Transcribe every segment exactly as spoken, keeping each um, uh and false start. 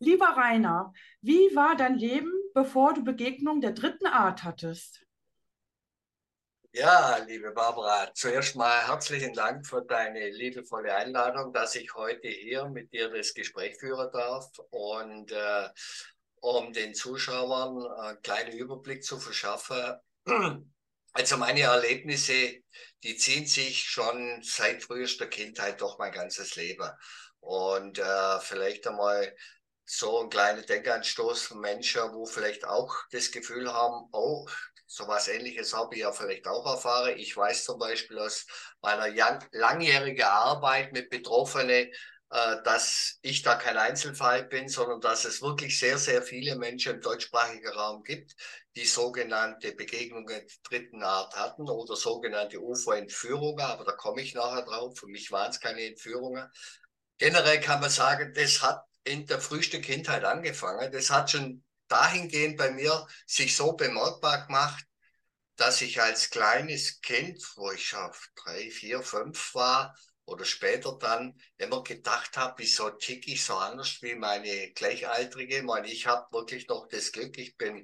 Lieber Rainer, wie war dein Leben, bevor du Begegnung der dritten Art hattest? Ja, liebe Barbara, zuerst mal herzlichen Dank für deine liebevolle Einladung, dass ich heute hier mit dir das Gespräch führen darf und äh, um den Zuschauern einen kleinen Überblick zu verschaffen. Also meine Erlebnisse, die ziehen sich schon seit frühester Kindheit durch mein ganzes Leben. Und äh, vielleicht einmal so ein kleiner Denkanstoß von Menschen, wo vielleicht auch das Gefühl haben, oh, so was Ähnliches habe ich ja vielleicht auch erfahren. Ich weiß zum Beispiel aus meiner langjährigen Arbeit mit Betroffenen, äh, dass ich da kein Einzelfall bin, sondern dass es wirklich sehr, sehr viele Menschen im deutschsprachigen Raum gibt, die sogenannte Begegnungen der dritten Art hatten oder sogenannte U F O-Entführungen. Aber da komme ich nachher drauf. Für mich waren es keine Entführungen. Generell kann man sagen, das hat in der frühesten Kindheit angefangen. Das hat schon dahingehend bei mir sich so bemerkbar gemacht, dass ich als kleines Kind, wo ich auf drei, vier, fünf war oder später dann, immer gedacht habe, wieso tick ich so anders wie meine Gleichaltrige. Ich meine, ich habe wirklich noch das Glück, ich bin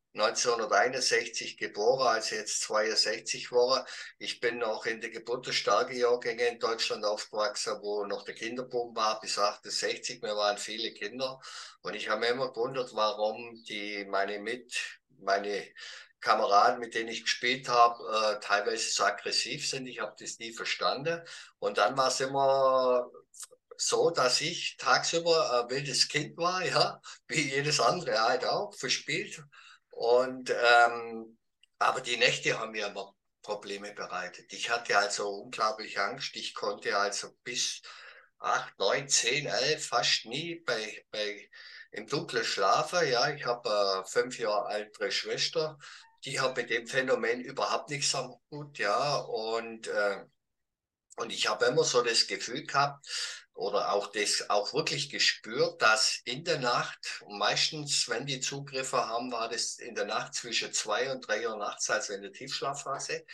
neunzehnhunderteinundsechzig geboren, also jetzt zweiundsechzig war. Ich bin noch in der geburtenstarken Jahrgänge in Deutschland aufgewachsen, wo noch der Kinderboom war bis achtundsechzig. Wir waren viele Kinder und ich habe mir immer gewundert, warum die meine mit meine Kameraden, mit denen ich gespielt habe, äh, teilweise so aggressiv sind. Ich habe das nie verstanden. Und dann war es immer so, dass ich tagsüber ein wildes Kind war, ja, wie jedes andere halt auch, verspielt. Und ähm, aber die Nächte haben mir immer Probleme bereitet. Ich hatte also unglaublich Angst. Ich konnte also bis acht, neun, zehn, elf fast nie bei, bei im Dunkeln schlafen. Ja, ich habe eine fünf Jahre ältere Schwester, die hat mit dem Phänomen überhaupt nichts am Hut, ja. Und, äh, und ich habe immer so das Gefühl gehabt oder auch das auch wirklich gespürt, dass in der Nacht, und meistens, wenn die Zugriffe haben, war das in der Nacht zwischen zwei und drei Uhr nachts, also in der Tiefschlafphase.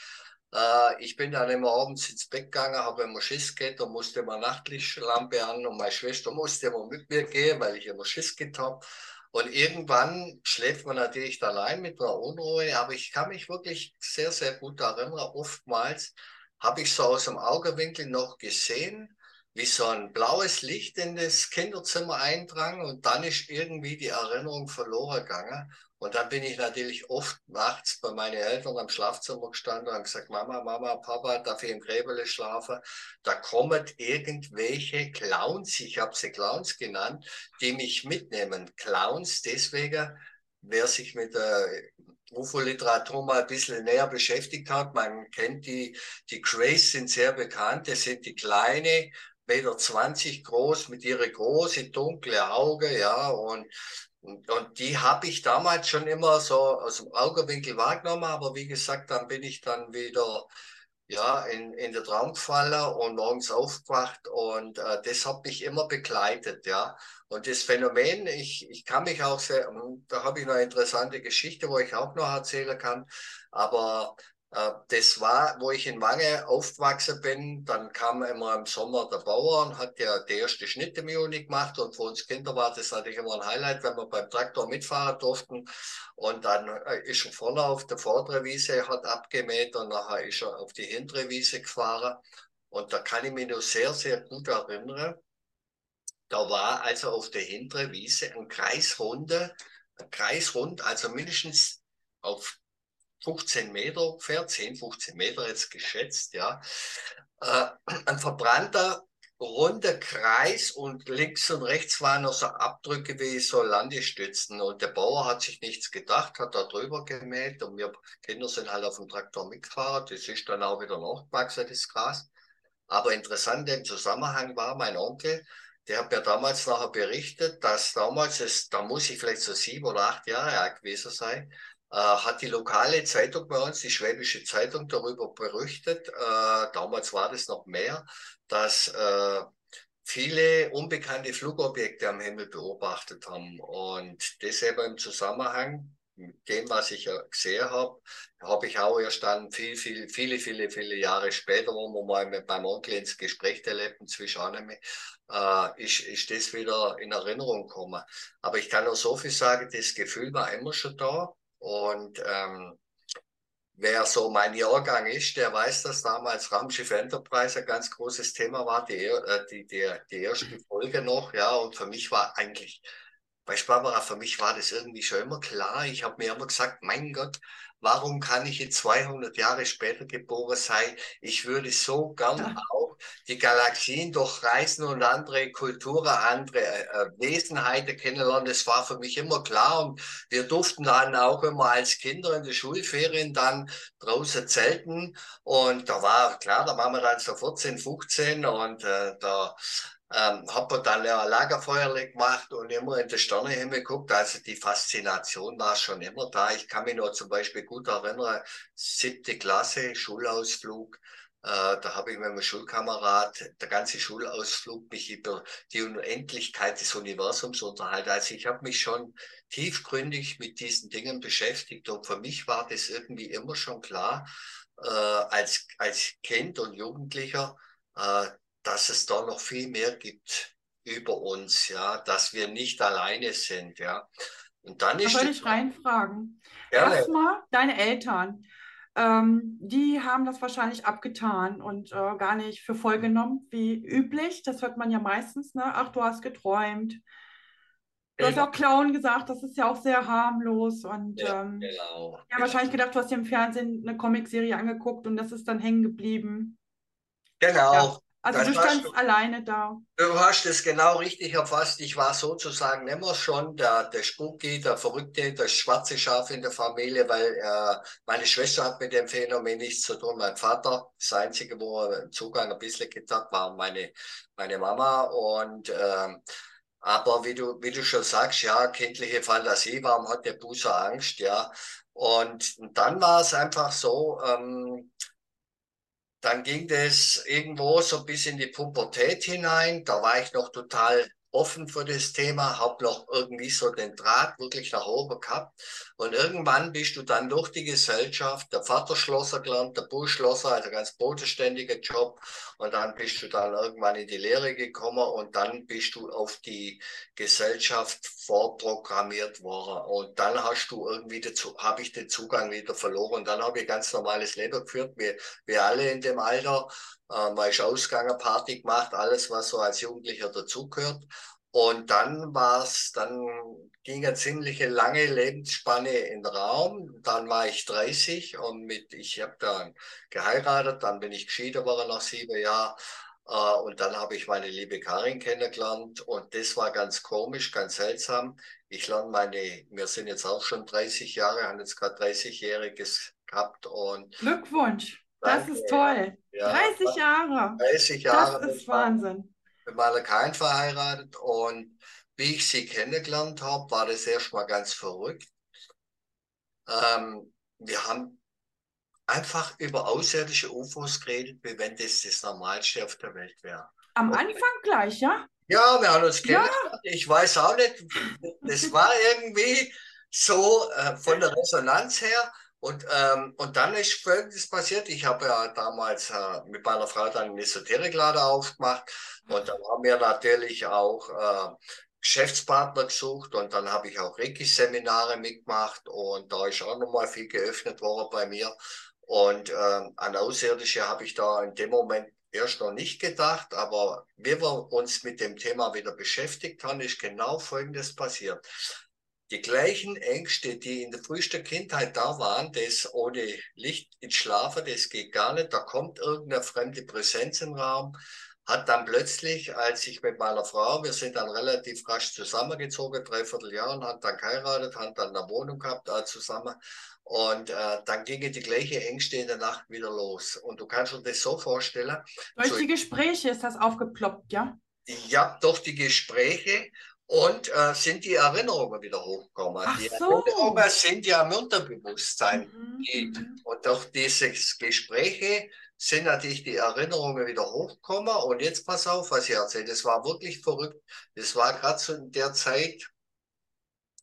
Äh, ich bin dann immer abends ins Bett gegangen, habe immer Schiss gehabt und musste immer Nachtlichtlampe an und meine Schwester musste immer mit mir gehen, weil ich immer Schiss gehabt habe. Und irgendwann schläft man natürlich dann ein mit einer Unruhe, aber ich kann mich wirklich sehr, sehr gut erinnern. Oftmals habe ich so aus dem Augenwinkel noch gesehen, wie so ein blaues Licht in das Kinderzimmer eindrang und dann ist irgendwie die Erinnerung verloren gegangen. Und dann bin ich natürlich oft nachts bei meinen Eltern am Schlafzimmer gestanden und gesagt, Mama, Mama, Papa, darf ich im Gräbele schlafen? Da kommen irgendwelche Clowns, ich habe sie Clowns genannt, die mich mitnehmen. Clowns, deswegen, wer sich mit der U F O-Literatur mal ein bisschen näher beschäftigt hat, man kennt die, die Grays sind sehr bekannt, das sind die kleine, Meter zwanzig groß mit ihre große dunkle Auge, ja, und und, und die habe ich damals schon immer so aus dem Augenwinkel wahrgenommen, aber wie gesagt, dann bin ich dann wieder ja, in, in der Traumfalle und morgens aufgewacht und äh, das hat mich immer begleitet, ja. Und das Phänomen, ich, ich kann mich auch sehr, hm, da habe ich noch eine interessante Geschichte, wo ich auch noch erzählen kann, aber äh, das war, wo ich in Wange aufgewachsen bin, dann kam immer im Sommer der Bauer und hat ja die erste Schnitt im Juni gemacht und für uns Kinder war das natürlich immer ein Highlight, wenn wir beim Traktor mitfahren durften. Und dann äh, ist er vorne auf der vorderen Wiese, hat abgemäht und nachher ist er auf die hintere Wiese gefahren. Und da kann ich mich noch sehr, sehr gut erinnern. Da war also auf der hinteren Wiese ein Kreisrunde, ein Kreisrund, also mindestens auf fünfzehn Meter ungefähr, zehn, fünfzehn Meter jetzt geschätzt, ja. Äh, ein verbrannter runder Kreis und links und rechts waren noch so Abdrücke wie so Landestützen. Und der Bauer hat sich nichts gedacht, hat da drüber gemäht und wir Kinder sind halt auf dem Traktor mitgefahren. Das ist dann auch wieder nachgewachsen, das Gras. Aber interessant im Zusammenhang war mein Onkel, der hat mir damals nachher berichtet, dass damals, es, da muss ich vielleicht so sieben oder acht Jahre alt gewesen sein, äh, hat die lokale Zeitung bei uns, die Schwäbische Zeitung, darüber berichtet, äh, damals war das noch mehr, dass äh, viele unbekannte Flugobjekte am Himmel beobachtet haben. Und das eben im Zusammenhang mit dem, was ich ja gesehen habe, habe ich auch erst dann viel, viel, viele, viele, viele Jahre später, wo wir mal mit meinem Onkel ins Gespräch erlebten zwischen einem, äh, ist, ist das wieder in Erinnerung gekommen. Aber ich kann nur so viel sagen, das Gefühl war immer schon da. Und ähm, wer so mein Jahrgang ist, der weiß, dass damals Raumschiff Enterprise ein ganz großes Thema war, die, äh, die, die, die erste Folge noch, ja, und für mich war eigentlich, weißt du, Barbara, für mich war das irgendwie schon immer klar. Ich habe mir immer gesagt, mein Gott, warum kann ich jetzt zweihundert Jahre später geboren sein? Ich würde so gern auch die Galaxien durchreisen und andere Kulturen, andere äh, Wesenheiten kennenlernen. Das war für mich immer klar. Und wir durften dann auch immer als Kinder in der Schulferien dann draußen zelten. Und da war klar, da waren wir dann so vierzehn, fünfzehn und äh, da ähm, habe dann ja ein Lagerfeuerle gemacht und immer in die Sternenhimmel geguckt. Also die Faszination war schon immer da. Ich kann mich noch zum Beispiel gut erinnern, siebte Klasse, Schulausflug. Äh, da habe ich mit meinem Schulkamerad der ganze Schulausflug mich über die Unendlichkeit des Universums unterhalten. Also ich habe mich schon tiefgründig mit diesen Dingen beschäftigt und für mich war das irgendwie immer schon klar, äh, als, als Kind und Jugendlicher, äh, dass es da noch viel mehr gibt über uns, ja, dass wir nicht alleine sind, ja. Und dann Da ist würde es ich reinfragen. gerne, Erstmal, deine Eltern, ähm, die haben das wahrscheinlich abgetan und äh, gar nicht für voll genommen, wie üblich. Das hört man ja meistens, ne? Ach, du hast geträumt. Du hast ja auch genau, Clown gesagt, das ist ja auch sehr harmlos. Und ja, ähm, genau, die haben genau, wahrscheinlich gedacht, du hast dir im Fernsehen eine Comicserie angeguckt und das ist dann hängen geblieben. Ja, genau, also das du hast standst du. alleine da. Du hast es genau richtig erfasst. Ich war sozusagen immer schon der, der Spooky, der Verrückte, das schwarze Schaf in der Familie, weil äh, meine Schwester hat mit dem Phänomen nichts zu tun. Mein Vater, das Einzige, wo er im Zugang ein bisschen getan war, meine, meine Mama. Und ähm, aber wie du, wie du schon sagst, ja, kindliche Fantasie, warum hat der Bußer Angst, ja. Und, und dann war es einfach so, ähm, dann ging das irgendwo so bis in die Pubertät hinein. Da war ich noch total offen für das Thema, habe noch irgendwie so den Draht wirklich nach oben gehabt. Und irgendwann bist du dann durch die Gesellschaft, der Vater Schlosser gelernt, der Bub Schlosser, also ganz bodenständiger Job. Und dann bist du dann irgendwann in die Lehre gekommen und dann bist du auf die Gesellschaft vorprogrammiert worden. Und dann hast du irgendwie dazu, habe ich den Zugang wieder verloren. Und dann habe ich ganz normales Leben geführt, wie wir alle in dem Alter. Äh, man ist ausgegangen, Party gemacht, alles, was so als Jugendlicher dazugehört. Und dann war's, dann ging eine ziemliche lange Lebensspanne in den Raum. Dann war ich dreißig und mit, ich habe dann geheiratet, dann bin ich geschieden worden nach sieben Jahren. Äh, und dann habe ich meine liebe Karin kennengelernt und das war ganz komisch, ganz seltsam. Ich lerne meine, wir sind jetzt auch schon dreißig Jahre, haben jetzt gerade dreißig-jähriges gehabt und Glückwunsch, das danke, ist ja. toll. Ja, dreißig Jahre, dreißig das Jahre ist mit meiner, Wahnsinn. mit meiner Karin verheiratet und wie ich sie kennengelernt habe, war das erstmal ganz verrückt. Ähm, wir haben einfach über außerirdische U F Os geredet, wie wenn das das Normalste auf der Welt wäre. Am Und Anfang gleich, ja? ja, wir haben uns Ja, kennengelernt. Ich weiß auch nicht, das war irgendwie so äh, von der Resonanz her. Und, ähm, und dann ist Folgendes passiert. Ich habe ja damals äh, mit meiner Frau dann einen Esoterikladen aufgemacht. Und dann haben wir natürlich auch äh, Geschäftspartner gesucht. Und dann habe ich auch Reiki-Seminare mitgemacht. Und da ist auch nochmal viel geöffnet worden bei mir. Und ähm, an Außerirdische habe ich da in dem Moment erst noch nicht gedacht, aber wie wir uns mit dem Thema wieder beschäftigt haben, ist genau Folgendes passiert. Die gleichen Ängste, die in der frühesten Kindheit da waren, das ohne Licht ins Schlafen, das geht gar nicht, da kommt irgendeine fremde Präsenz im Raum, hat dann plötzlich, als ich mit meiner Frau, wir sind dann relativ rasch zusammengezogen, dreiviertel Jahr und haben dann geheiratet, haben dann eine Wohnung gehabt äh, zusammen und äh, dann gingen die gleichen Ängste in der Nacht wieder los. Und du kannst dir das so vorstellen, durch zu die Gespräche ist das aufgeploppt, ja? ja, durch die Gespräche und äh, sind die Erinnerungen wieder hochgekommen. Ach Die so. Erinnerungen sind ja im Unterbewusstsein. Mhm, Die, mhm. und durch diese Gespräche sind natürlich die Erinnerungen wieder hochgekommen. Und jetzt pass auf, was ich erzähle. Das war wirklich verrückt. Das war gerade so in der Zeit,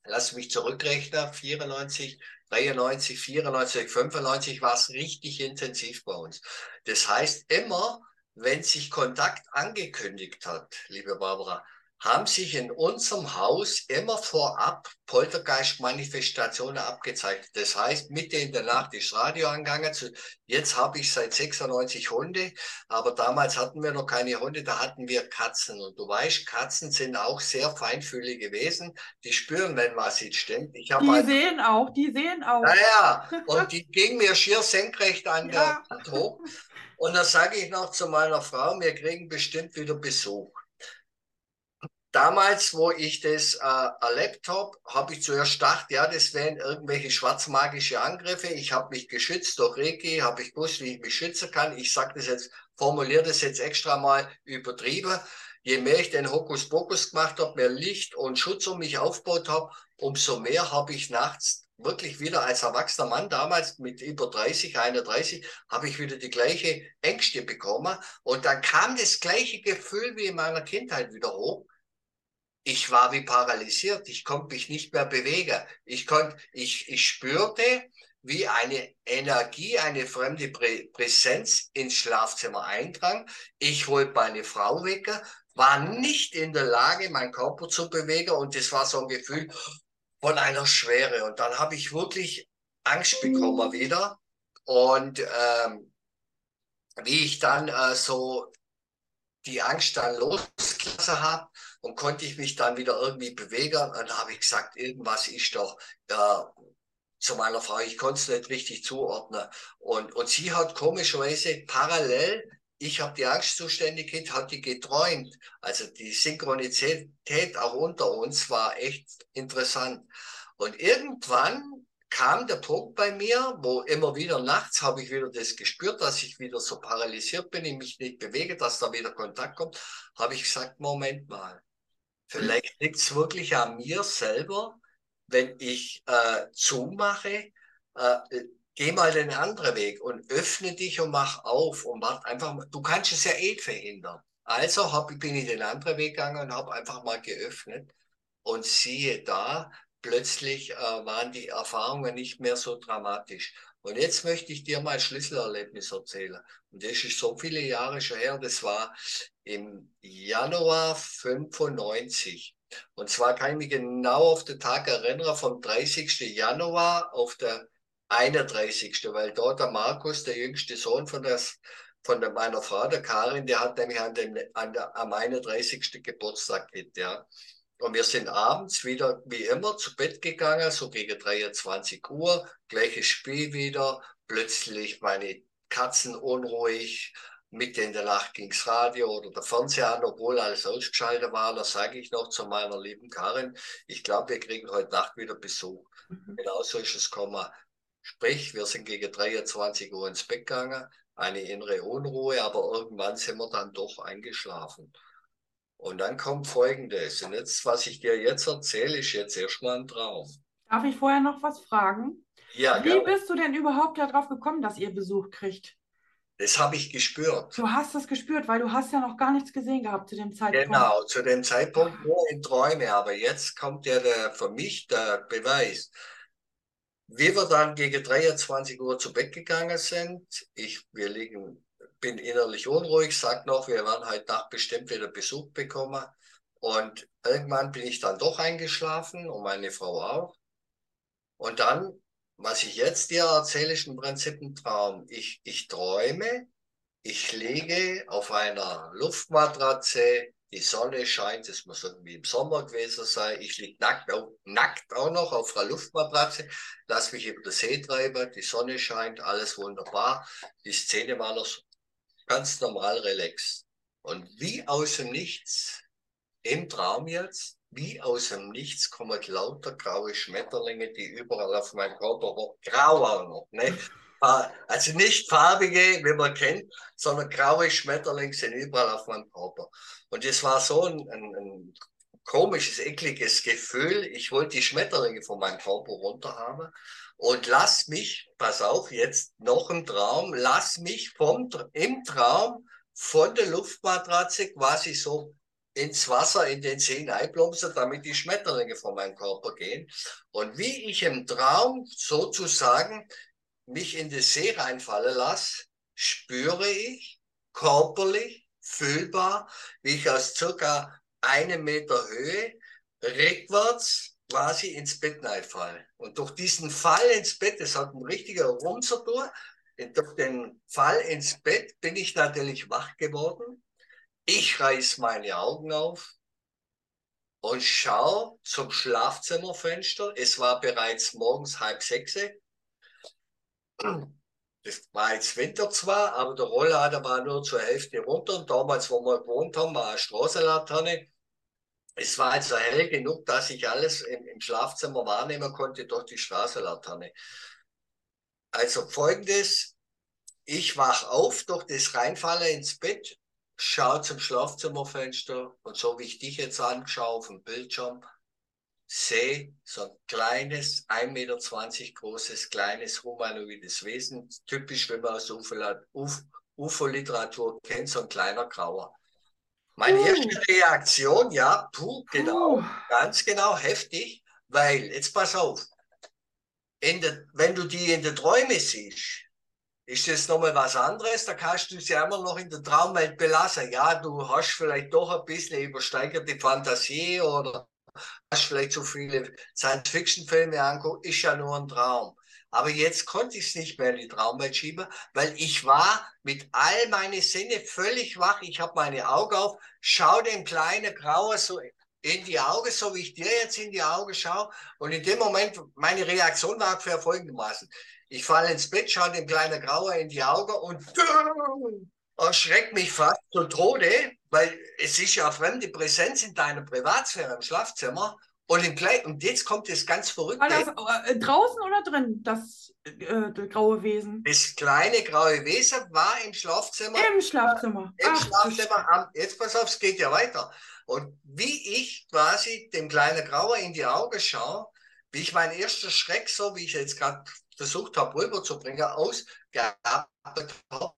lass mich zurückrechnen, vierundneunzig, dreiundneunzig, vierundneunzig, fünfundneunzig war es richtig intensiv bei uns. Das heißt, immer, wenn sich Kontakt angekündigt hat, liebe Barbara, haben sich in unserem Haus immer vorab Poltergeist-Manifestationen abgezeichnet. Das heißt, mitten in der Nacht ist das Radio angegangen. Jetzt habe ich seit sechsundneunzig Hunde, aber damals hatten wir noch keine Hunde, da hatten wir Katzen. Und du weißt, Katzen sind auch sehr feinfühlige Wesen. Die spüren, wenn was nicht stimmt. Ich habe Die halt, sehen auch, die sehen auch. naja, und die ging mir schier senkrecht an der Ja. Wand hoch. Und dann sage ich noch zu meiner Frau, wir kriegen bestimmt wieder Besuch. Damals, wo ich das äh, erlebt habe, habe ich zuerst gedacht, ja, das wären irgendwelche schwarzmagische Angriffe. Ich habe mich geschützt durch Reiki, habe ich gewusst, wie ich mich schützen kann. Ich sage das jetzt, formuliere das jetzt extra mal übertrieben. Je mehr ich den Hokuspokus gemacht habe, mehr Licht und Schutz um mich aufgebaut habe, umso mehr habe ich nachts wirklich wieder als erwachsener Mann, damals mit über dreißig, einunddreißig, habe ich wieder die gleiche Ängste bekommen. Und dann kam das gleiche Gefühl wie in meiner Kindheit wieder hoch. Ich war wie paralysiert, ich konnte mich nicht mehr bewegen. Ich konnte, ich, ich spürte, wie eine Energie, eine fremde Prä Präsenz ins Schlafzimmer eindrang. Ich wollte meine Frau wecken, war nicht in der Lage, meinen Körper zu bewegen und das war so ein Gefühl von einer Schwere. Und dann habe ich wirklich Angst bekommen wieder. Und ähm, wie ich dann äh, so die Angst dann losgelassen habe und konnte ich mich dann wieder irgendwie bewegen. Und dann habe ich gesagt, irgendwas ist doch äh, zu meiner Frau, ich konnte es nicht richtig zuordnen. Und, und sie hat komischerweise parallel, ich habe die Angstzustände gehabt, hat die geträumt. Also die Synchronizität auch unter uns war echt interessant. Und irgendwann kam der Punkt bei mir, wo immer wieder nachts habe ich wieder das gespürt, dass ich wieder so paralysiert bin, ich mich nicht bewege, dass da wieder Kontakt kommt, habe ich gesagt, Moment mal, vielleicht liegt es wirklich an mir selber, wenn ich äh, zumache, äh, geh mal den anderen Weg und öffne dich und mach auf und mach einfach mal, du kannst es ja eh verhindern. Also hab, bin ich den anderen Weg gegangen und habe einfach mal geöffnet und siehe da, plötzlich äh, waren die Erfahrungen nicht mehr so dramatisch. Und jetzt möchte ich dir mal ein Schlüsselerlebnis erzählen. Und das ist so viele Jahre schon her, das war im Januar fünfundneunzig. Und zwar kann ich mich genau auf den Tag erinnern, vom dreißigsten Januar auf der einunddreißigsten Weil dort der Markus, der jüngste Sohn von, der, von der, meiner Frau, der Karin, der hat nämlich an dem, an der, am einunddreißigsten Geburtstag gehabt, ja. Und wir sind abends wieder, wie immer, zu Bett gegangen, so gegen dreiundzwanzig Uhr, gleiches Spiel wieder, plötzlich meine Katzen unruhig, mitten in der Nacht ging's Radio oder der Fernseher an, obwohl alles ausgeschaltet war. Da sage ich noch zu meiner lieben Karin, ich glaube, wir kriegen heute Nacht wieder Besuch. Mhm. Genauso ist es gekommen. Sprich, wir sind gegen dreiundzwanzig Uhr ins Bett gegangen, eine innere Unruhe, aber irgendwann sind wir dann doch eingeschlafen. Und dann kommt Folgendes. Und jetzt, was ich dir jetzt erzähle, ist jetzt erstmal ein Traum. Darf ich vorher noch was fragen? Ja, Wie gerne. bist du denn überhaupt darauf gekommen, dass ihr Besuch kriegt? Das habe ich gespürt. Du hast das gespürt, weil du hast ja noch gar nichts gesehen gehabt zu dem Zeitpunkt. Genau, zu dem Zeitpunkt nur in Träume. Aber jetzt kommt ja der, für mich der Beweis. Wie wir dann gegen dreiundzwanzig Uhr zu Bett gegangen sind, ich, wir liegen, bin innerlich unruhig, sag noch, wir werden heute Nacht bestimmt wieder Besuch bekommen. Und irgendwann bin ich dann doch eingeschlafen und meine Frau auch. Und dann, was ich jetzt dir erzähle, ist im Prinzip ein Traum. Ich, ich träume, ich liege auf einer Luftmatratze, die Sonne scheint, es muss irgendwie im Sommer gewesen sein. Ich liege nackt, auch, nackt auch noch auf einer Luftmatratze, lass mich über den See treiben, die Sonne scheint, alles wunderbar. Die Szene war noch so ganz normal relaxed. Und wie aus dem Nichts, im Traum jetzt, wie aus dem Nichts kommen lauter graue Schmetterlinge, die überall auf meinem Körper hoch, grau auch noch, ne? Also nicht farbige, wie man kennt, sondern graue Schmetterlinge sind überall auf meinem Körper. Und das war so ein, ein, ein komisches, ekliges Gefühl. Ich wollte die Schmetterlinge von meinem Körper runter haben. Und lass mich, pass auf, jetzt noch im Traum, lass mich vom, im Traum von der Luftmatratze quasi so ins Wasser, in den See hineinplumpse, damit die Schmetterlinge von meinem Körper gehen. Und wie ich im Traum sozusagen mich in den See reinfallen lasse, spüre ich körperlich, fühlbar, wie ich aus circa einem Meter Höhe rückwärts quasi ins Bett reinfalle. Und durch diesen Fall ins Bett, das hat ein richtiger Rumser durch, durch den Fall ins Bett bin ich natürlich wach geworden. Ich reiß meine Augen auf und schaue zum Schlafzimmerfenster. Es war bereits morgens halb sechs. Das war jetzt Winter zwar, aber der Rolllader war nur zur Hälfte runter. Und damals, wo wir gewohnt haben, war eine Straßenlaterne. Es war also hell genug, dass ich alles im, im Schlafzimmer wahrnehmen konnte durch die Straßenlaterne. Also folgendes, ich wach auf durch das Reinfallen ins Bett, schaue zum Schlafzimmerfenster und so wie ich dich jetzt anschaue auf dem Bildschirm, sehe so ein kleines, ein Meter zwanzig großes, kleines humanoides Wesen, typisch, wenn man aus der U F O-Literatur kennt, so ein kleiner Grauer. Meine Puh, erste Reaktion, ja, puh, puh. genau, ganz genau, heftig, weil, jetzt pass auf, in der, wenn du die in den Träumen siehst, ist das nochmal was anderes, da kannst du sie immer noch in der Traumwelt belassen. Ja, du hast vielleicht doch ein bisschen übersteigerte Fantasie oder hast vielleicht so viele Science-Fiction-Filme angeguckt, ist ja nur ein Traum. Aber jetzt konnte ich es nicht mehr in die Traumwelt schieben, weil ich war mit all meine Sinne völlig wach. Ich habe meine Augen auf, schau dem kleinen Grauer so in die Augen, so wie ich dir jetzt in die Augen schaue. Und in dem Moment, meine Reaktion war für folgendermaßen. Ich falle ins Bett, schaue dem kleinen Grauer in die Augen und erschreckt mich fast zu Tode, weil es ist ja fremde Präsenz in deiner Privatsphäre im Schlafzimmer. Und, im Kleid und jetzt kommt das ganz War Verrückte. das äh, draußen oder drin, das äh, das graue Wesen? Das kleine graue Wesen war im Schlafzimmer, Im Schlafzimmer. im Ach du Schlafzimmer, am, jetzt pass auf, es geht ja weiter. Und wie ich quasi dem kleinen Grauer in die Augen schaue, wie ich meinen ersten Schreck, so wie ich jetzt gerade versucht habe rüberzubringen, ausgehabt habe,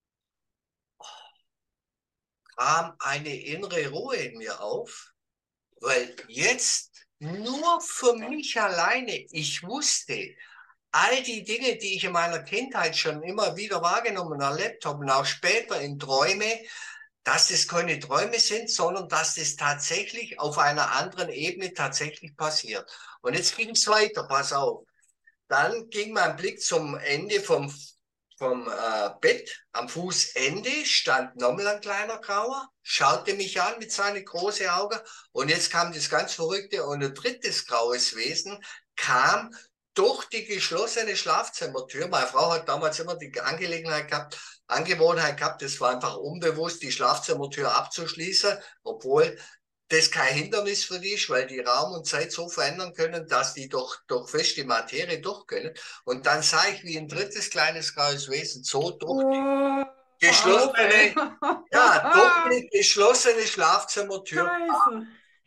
kam eine innere Ruhe in mir auf, weil jetzt nur für mich alleine, ich wusste, all die Dinge, die ich in meiner Kindheit schon immer wieder wahrgenommen und erlebt habe und auch später in Träume, dass das keine Träume sind, sondern dass das tatsächlich auf einer anderen Ebene tatsächlich passiert. Und jetzt ging es weiter, pass auf. Dann ging mein Blick zum Ende vom, vom äh, Bett. Am Fußende stand nochmal ein kleiner Grauer, schaute mich an mit seinen großen Augen. Und jetzt kam das ganz Verrückte. Und ein drittes graues Wesen kam durch die geschlossene Schlafzimmertür. Meine Frau hat damals immer die Angelegenheit gehabt, Angewohnheit gehabt, das war einfach unbewusst, die Schlafzimmertür abzuschließen, obwohl das kein Hindernis für die ist, weil die Raum und Zeit so verändern können, dass die durch, durch feste Materie durch können. Und dann sah ich, wie ein drittes kleines graues Wesen so durch die Oh, hör auf, ey. geschlossene, ja, durch die geschlossene Schlafzimmertür. Scheiße.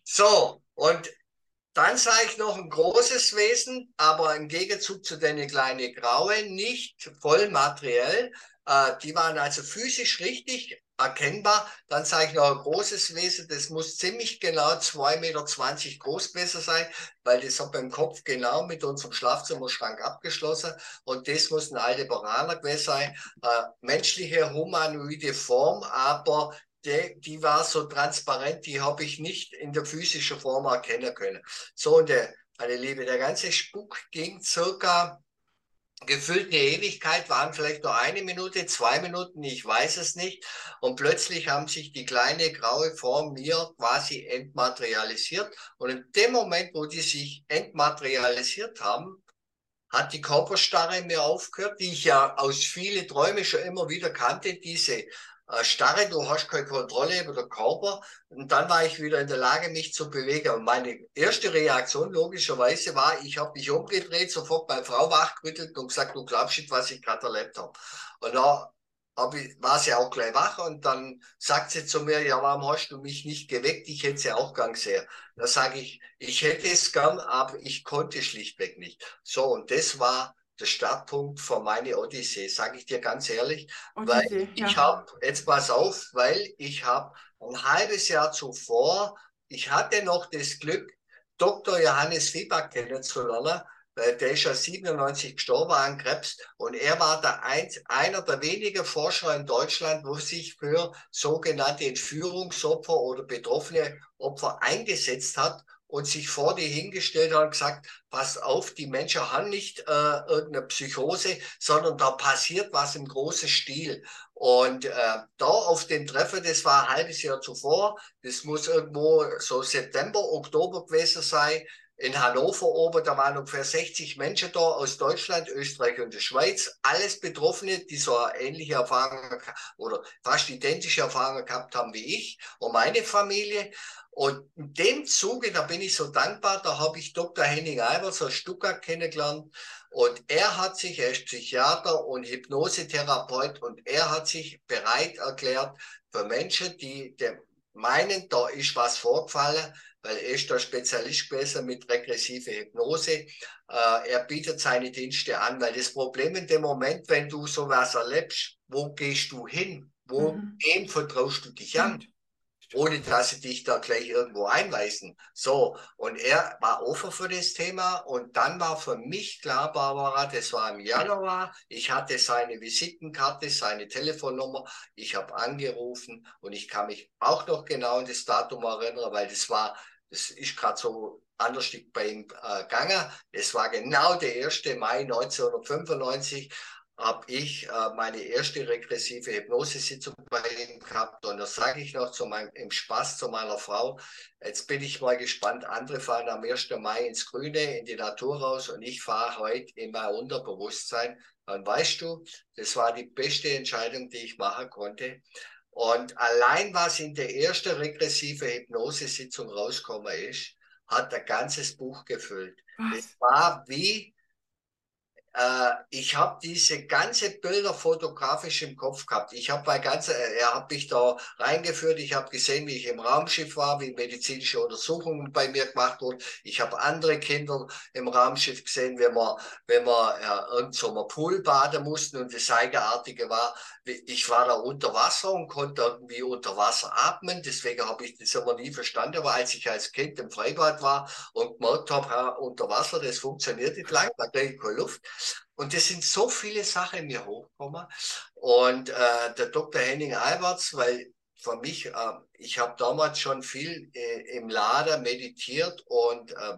So, und dann sah ich noch ein großes Wesen, aber im Gegenzug zu den kleinen Grauen nicht voll materiell. Äh, die waren also physisch richtig erkennbar. Dann sah ich noch ein großes Wesen, das muss ziemlich genau zwei Meter zwanzig groß gewesen sein, weil das hat beim Kopf genau mit unserem Schlafzimmerschrank abgeschlossen. Und das muss ein Aldebaraner gewesen sein. Äh, menschliche humanoide Form, aber die, die war so transparent, die habe ich nicht in der physischen Form erkennen können. So, und der, meine Liebe, der ganze Spuk ging circa gefühlt eine Ewigkeit, waren vielleicht nur eine Minute, zwei Minuten, ich weiß es nicht. Und plötzlich haben sich die kleine graue Form mir quasi entmaterialisiert. Und in dem Moment, wo die sich entmaterialisiert haben, hat die Körperstarre mir aufgehört, die ich ja aus vielen Träumen schon immer wieder kannte, diese äh, Starre, du hast keine Kontrolle über den Körper. Und dann war ich wieder in der Lage, mich zu bewegen. Und meine erste Reaktion logischerweise war, ich habe mich umgedreht, sofort meine Frau wachgerüttelt und gesagt, du glaubst nicht, was ich gerade erlebt habe. Und da hab ich, war sie auch gleich wach und dann sagt sie zu mir, ja, warum hast du mich nicht geweckt? Ich hätte sie auch gern gesehen. Da sage ich, ich hätte es gern, aber ich konnte schlichtweg nicht. So, und das war der Startpunkt für meine Odyssee, sage ich dir ganz ehrlich, weil Odyssee, ich ja. habe, jetzt pass auf, weil ich habe ein halbes Jahr zuvor, ich hatte noch das Glück, Doktor Johannes Fieback kennenzulernen. Weil der ist ja siebenundneunzig gestorben an Krebs und er war der ein, einer der wenigen Forscher in Deutschland, wo sich für sogenannte Entführungsopfer oder betroffene Opfer eingesetzt hat und sich vor die hingestellt hat und gesagt, pass auf, die Menschen haben nicht äh, irgendeine Psychose, sondern da passiert was im großen Stil. Und äh, da auf dem Treffen, das war ein halbes Jahr zuvor, das muss irgendwo so September, Oktober gewesen sein, in Hannover oben, da waren ungefähr sechzig Menschen da aus Deutschland, Österreich und der Schweiz, alles Betroffene, die so eine ähnliche Erfahrung oder fast identische Erfahrungen gehabt haben wie ich und meine Familie. Und in dem Zuge, da bin ich so dankbar, da habe ich Doktor Henning Alberts aus Stuttgart kennengelernt und er hat sich, er ist Psychiater und Hypnosetherapeut und er hat sich bereit erklärt für Menschen, die meinen, da ist was vorgefallen, weil er ist da Spezialist gewesen mit regressiver Hypnose. Äh, er bietet seine Dienste an, weil das Problem in dem Moment, wenn du sowas erlebst, wo gehst du hin? Wo, Mhm. wem vertraust du dich an? Stimmt. Stimmt. Ohne dass sie dich da gleich irgendwo einweisen. So, und er war offen für das Thema und dann war für mich klar, Barbara, das war im Januar, ich hatte seine Visitenkarte, seine Telefonnummer, ich habe angerufen und ich kann mich auch noch genau an das Datum erinnern, weil das war, das ist gerade so anders bei ihm äh, gegangen. Es war genau der erste Mai neunzehnhundertfünfundneunzig, habe ich äh, meine erste regressive Hypnosesitzung bei ihm gehabt. Und da sage ich noch zu meinem, im Spaß zu meiner Frau, jetzt bin ich mal gespannt, andere fahren am ersten Mai ins Grüne, in die Natur raus und ich fahre heute in mein Unterbewusstsein. Dann weißt du, das war die beste Entscheidung, die ich machen konnte. Und allein was in der ersten regressive Hypnosesitzung rausgekommen ist, hat ein ganzes Buch gefüllt. Das Was? war wie äh, ich habe diese ganze Bilder fotografisch im Kopf gehabt. Ich habe bei ganze, er hat mich da reingeführt. Ich habe gesehen, wie ich im Raumschiff war, wie medizinische Untersuchungen bei mir gemacht wurden. Ich habe andere Kinder im Raumschiff gesehen, wenn wir, wenn wir äh, irgend so einem Pool baden mussten. Und das Eigenartige war, ich war da unter Wasser und konnte irgendwie unter Wasser atmen. Deswegen habe ich das immer nie verstanden. Aber als ich als Kind im Freibad war und gemerkt habe, unter Wasser, das funktioniert nicht lang, da kriege ich keine Luft. Und es sind so viele Sachen mir hochgekommen. Und äh, der Doktor Henning Alberts, weil für mich, äh, ich habe damals schon viel äh, im Lader meditiert und äh,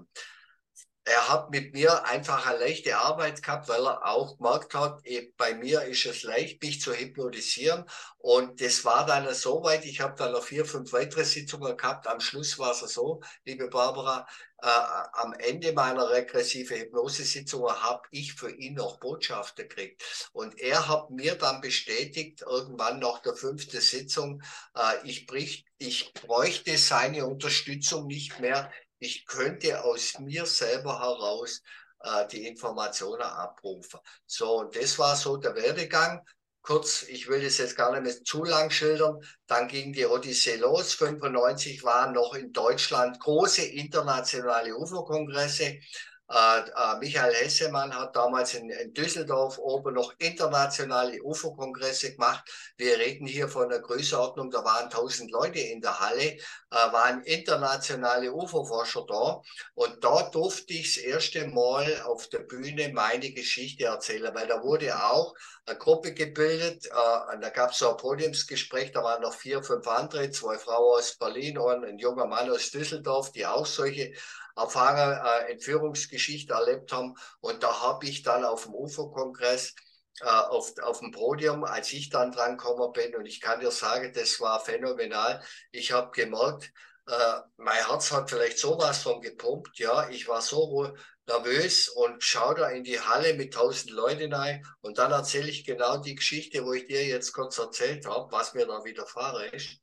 er hat mit mir einfach eine leichte Arbeit gehabt, weil er auch gemerkt hat, eh, bei mir ist es leicht, mich zu hypnotisieren. Und das war dann so weit, ich habe dann noch vier, fünf weitere Sitzungen gehabt. Am Schluss war es so, liebe Barbara, äh, am Ende meiner regressive Hypnosesitzung habe ich für ihn noch Botschaften gekriegt. Und er hat mir dann bestätigt, irgendwann nach der fünften Sitzung, äh, ich, brich, ich bräuchte seine Unterstützung nicht mehr. Ich könnte aus mir selber heraus äh, die Informationen abrufen. So, und das war so der Werdegang. Kurz, ich will das jetzt gar nicht mehr zu lang schildern. Dann ging die Odyssee los. fünfundneunzig waren noch in Deutschland große internationale U F O-Kongresse. Äh, äh, Michael Hessemann hat damals in, in Düsseldorf oben noch internationale U F O-Kongresse gemacht. Wir reden hier von einer Größenordnung, da waren tausend Leute in der Halle, äh, waren internationale U F O-Forscher da. Und da durfte ich das erste Mal auf der Bühne meine Geschichte erzählen, weil da wurde auch eine Gruppe gebildet. Äh, da gab es so ein Podiumsgespräch, da waren noch vier, fünf andere, zwei Frauen aus Berlin und ein junger Mann aus Düsseldorf, die auch solche Erfahrungen, äh, Entführungsgeschichte erlebt haben. Und da habe ich dann auf dem U F O-Kongress äh, auf, auf dem Podium, als ich dann dran gekommen bin, und ich kann dir sagen, das war phänomenal. Ich habe gemerkt, äh, mein Herz hat vielleicht sowas von gepumpt. Ja, ich war so nervös und schaue da in die Halle mit tausend Leuten rein. Und dann erzähle ich genau die Geschichte, wo ich dir jetzt kurz erzählt habe, was mir da widerfahren ist.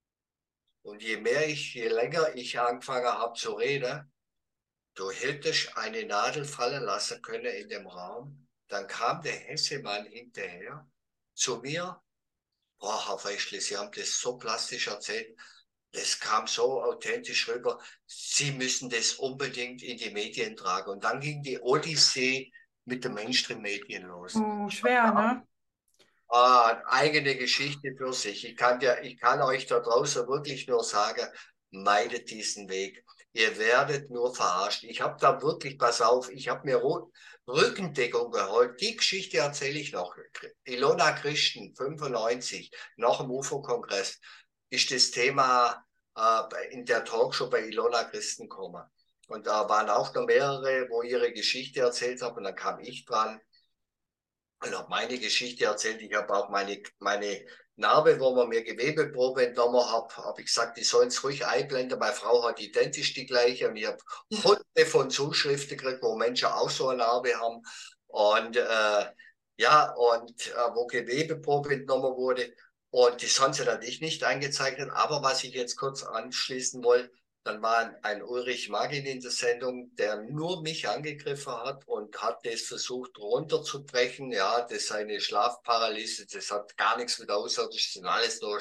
Und je mehr ich, je länger ich angefangen habe zu reden, du hättest eine Nadel fallen lassen können in dem Raum. Dann kam der Hessemann hinterher zu mir. Boah, Herr Feischle, Sie haben das so plastisch erzählt. Das kam so authentisch rüber. Sie müssen das unbedingt in die Medien tragen. Und dann ging die Odyssee mit den Mainstream-Medien los. Oh, schwer, ne? Äh, eigene Geschichte für sich. Ich kann, dir, ich kann euch da draußen wirklich nur sagen, meidet diesen Weg. Ihr werdet nur verarscht. Ich habe da wirklich, pass auf, ich habe mir Ru- Rückendeckung geholt. Die Geschichte erzähle ich noch. Ilona Christen, fünfundneunzig, nach dem U F O-Kongress, ist das Thema äh, in der Talkshow bei Ilona Christen gekommen. Und da waren auch noch mehrere, wo ihre Geschichte erzählt haben. Und dann kam ich dran und habe meine Geschichte erzählt. Ich habe auch meine, meine Narbe, wo man mir Gewebeprobe entnommen hat, habe ich gesagt, die sollen es ruhig einblenden. Meine Frau hat identisch die gleiche und ich habe Ja. hunderte von Zuschriften gekriegt, wo Menschen auch so eine Narbe haben. Und äh, ja, und äh, wo Gewebeprobe entnommen wurde. Und das haben sie natürlich nicht eingezeichnet. Aber was ich jetzt kurz anschließen wollte, dann war ein Ulrich Magin in der Sendung, der nur mich angegriffen hat und hat das versucht runterzubrechen. Ja, das ist eine Schlafparalyse, das hat gar nichts mit Außerirdischen, das sind alles nur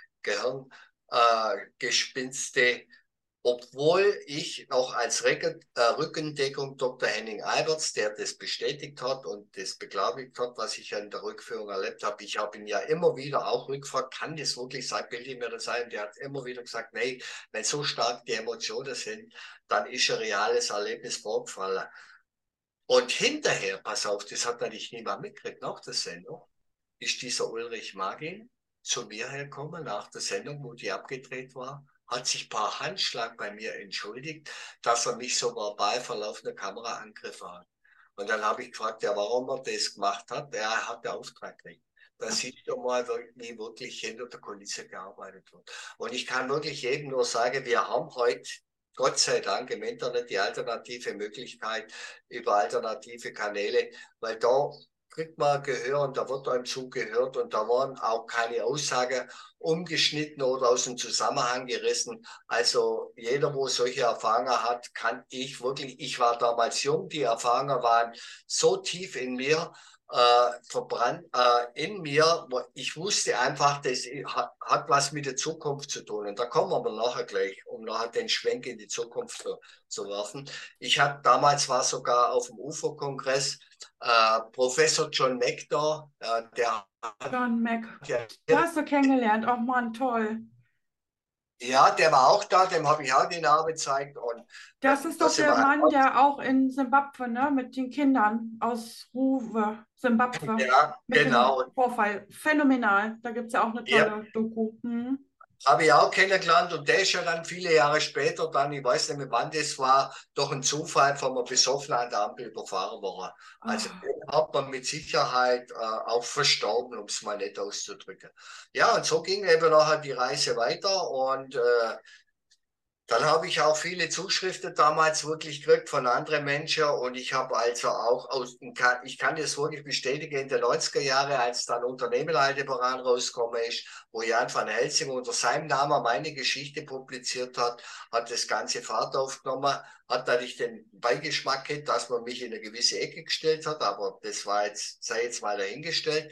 Gehirngespinste. Äh, obwohl ich auch als Rücken, äh, Rückendeckung Doktor Henning Alberts, der das bestätigt hat und das beglaubigt hat, was ich in der Rückführung erlebt habe. Ich habe ihn ja immer wieder auch rückgefragt, kann das wirklich sein, bilde ich mir das ein? Der hat immer wieder gesagt, nee, wenn so stark die Emotionen sind, dann ist ein reales Erlebnis vorgefallen. Und hinterher, pass auf, das hat natürlich niemand mitgekriegt nach der Sendung, ist dieser Ulrich Magin zu mir hergekommen nach der Sendung, wo die abgedreht war, hat sich per Handschlag bei mir entschuldigt, dass er mich so verbal vor laufender Kamera angegriffen hat. Und dann habe ich gefragt, ja, warum er das gemacht hat. Er hat den Auftrag gekriegt. Da siehst du mal, wie wirklich hinter der Kulisse gearbeitet wird. Und ich kann wirklich jedem nur sagen, wir haben heute Gott sei Dank im Internet die alternative Möglichkeit über alternative Kanäle, weil da kriegt man Gehör und da wird einem zugehört und da waren auch keine Aussagen umgeschnitten oder aus dem Zusammenhang gerissen. Also jeder, wo solche Erfahrungen hat, kann ich wirklich, ich war damals jung, die Erfahrungen waren so tief in mir, äh, verbrannt äh, in mir. Ich wusste einfach, das hat, hat was mit der Zukunft zu tun. Und da kommen wir aber nachher gleich, um nachher den Schwenk in die Zukunft zu, zu werfen. Ich hatte damals war sogar auf dem U F O-Kongress äh, Professor John McDowell, äh, der hat John Mac. ja, Da hast du kennengelernt. Oh Mann, toll. ja, der war auch da, dem habe ich auch die Narbe gezeigt und Das dann, ist da doch sind der wir halt Mann, der auch in Simbabwe, ne, mit den Kindern aus Ruwe, Simbabwe, ja, mit dem genau. Vorfall. Phänomenal. Da gibt es ja auch eine Ja, tolle Doku. Hm. habe ich auch kennengelernt und der ist ja dann viele Jahre später dann, ich weiß nicht mehr wann das war, durch einen Zufall von einem Besoffenen an der Ampel überfahren worden. Also Ah, den hat man mit Sicherheit äh, auch verstorben, um es mal nett auszudrücken. Ja, und so ging eben nachher die Reise weiter und äh, dann habe ich auch viele Zuschriften damals wirklich gekriegt von anderen Menschen und ich habe also auch aus, ich kann das wirklich bestätigen, in den neunziger Jahren, als dann Unternehmeraldebaran rausgekommen ist, wo Jan van Helsing unter seinem Namen meine Geschichte publiziert hat, hat das ganze Fahrt aufgenommen, hat natürlich den Beigeschmack gehabt, dass man mich in eine gewisse Ecke gestellt hat, aber das war jetzt, sei jetzt mal dahingestellt.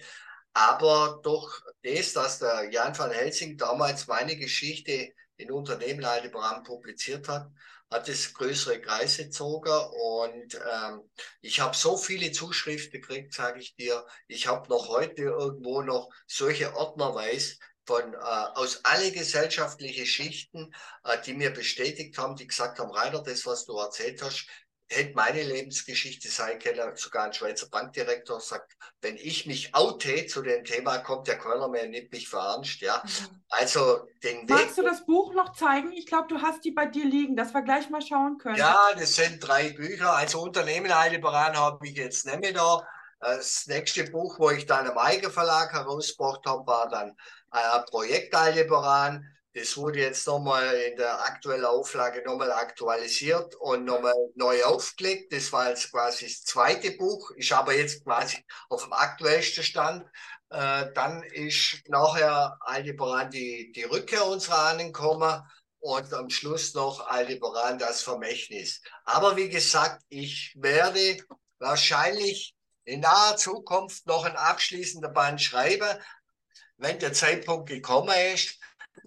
Aber durch das, dass der Jan van Helsing damals meine Geschichte in Unternehmen Aldebaran publiziert hat, hat es größere Kreise gezogen und ähm, ich habe so viele Zuschriften gekriegt, sage ich dir. Ich habe noch heute irgendwo noch solche Ordnerweis von äh, aus alle gesellschaftliche Schichten, äh, die mir bestätigt haben, die gesagt haben, Rainer, das, was du erzählt hast, hätte meine Lebensgeschichte sein können. Sogar ein Schweizer Bankdirektor sagt, wenn ich mich oute zu dem Thema, kommt der keiner mehr, nimmt mich für ernst. Ja, ja. also den Magst Weg, du das Buch noch zeigen? Ich glaube, du hast die bei dir liegen, dass wir gleich mal schauen können. ja, das sind drei Bücher. Also Unternehmen Aldebaran habe ich jetzt nicht mehr da. Das nächste Buch, wo ich dann im Eigenverlag herausgebracht habe, war dann äh, Projekt Aldebaran. Das wurde jetzt nochmal in der aktuellen Auflage nochmal aktualisiert und nochmal neu aufgelegt. Das war jetzt quasi das zweite Buch. Ich habe jetzt quasi auf dem aktuellsten Stand. Äh, dann ist nachher Aldebaran die, die Rückkehr unserer Ahnen gekommen und am Schluss noch Aldebaran das Vermächtnis. Aber wie gesagt, ich werde wahrscheinlich in naher Zukunft noch ein abschließender Band schreiben, wenn der Zeitpunkt gekommen ist.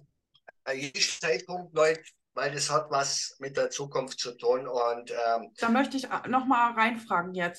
Ist Zeitpunkt, Leute, weil das hat was mit der Zukunft zu tun. Und ähm, Da möchte ich noch mal reinfragen jetzt.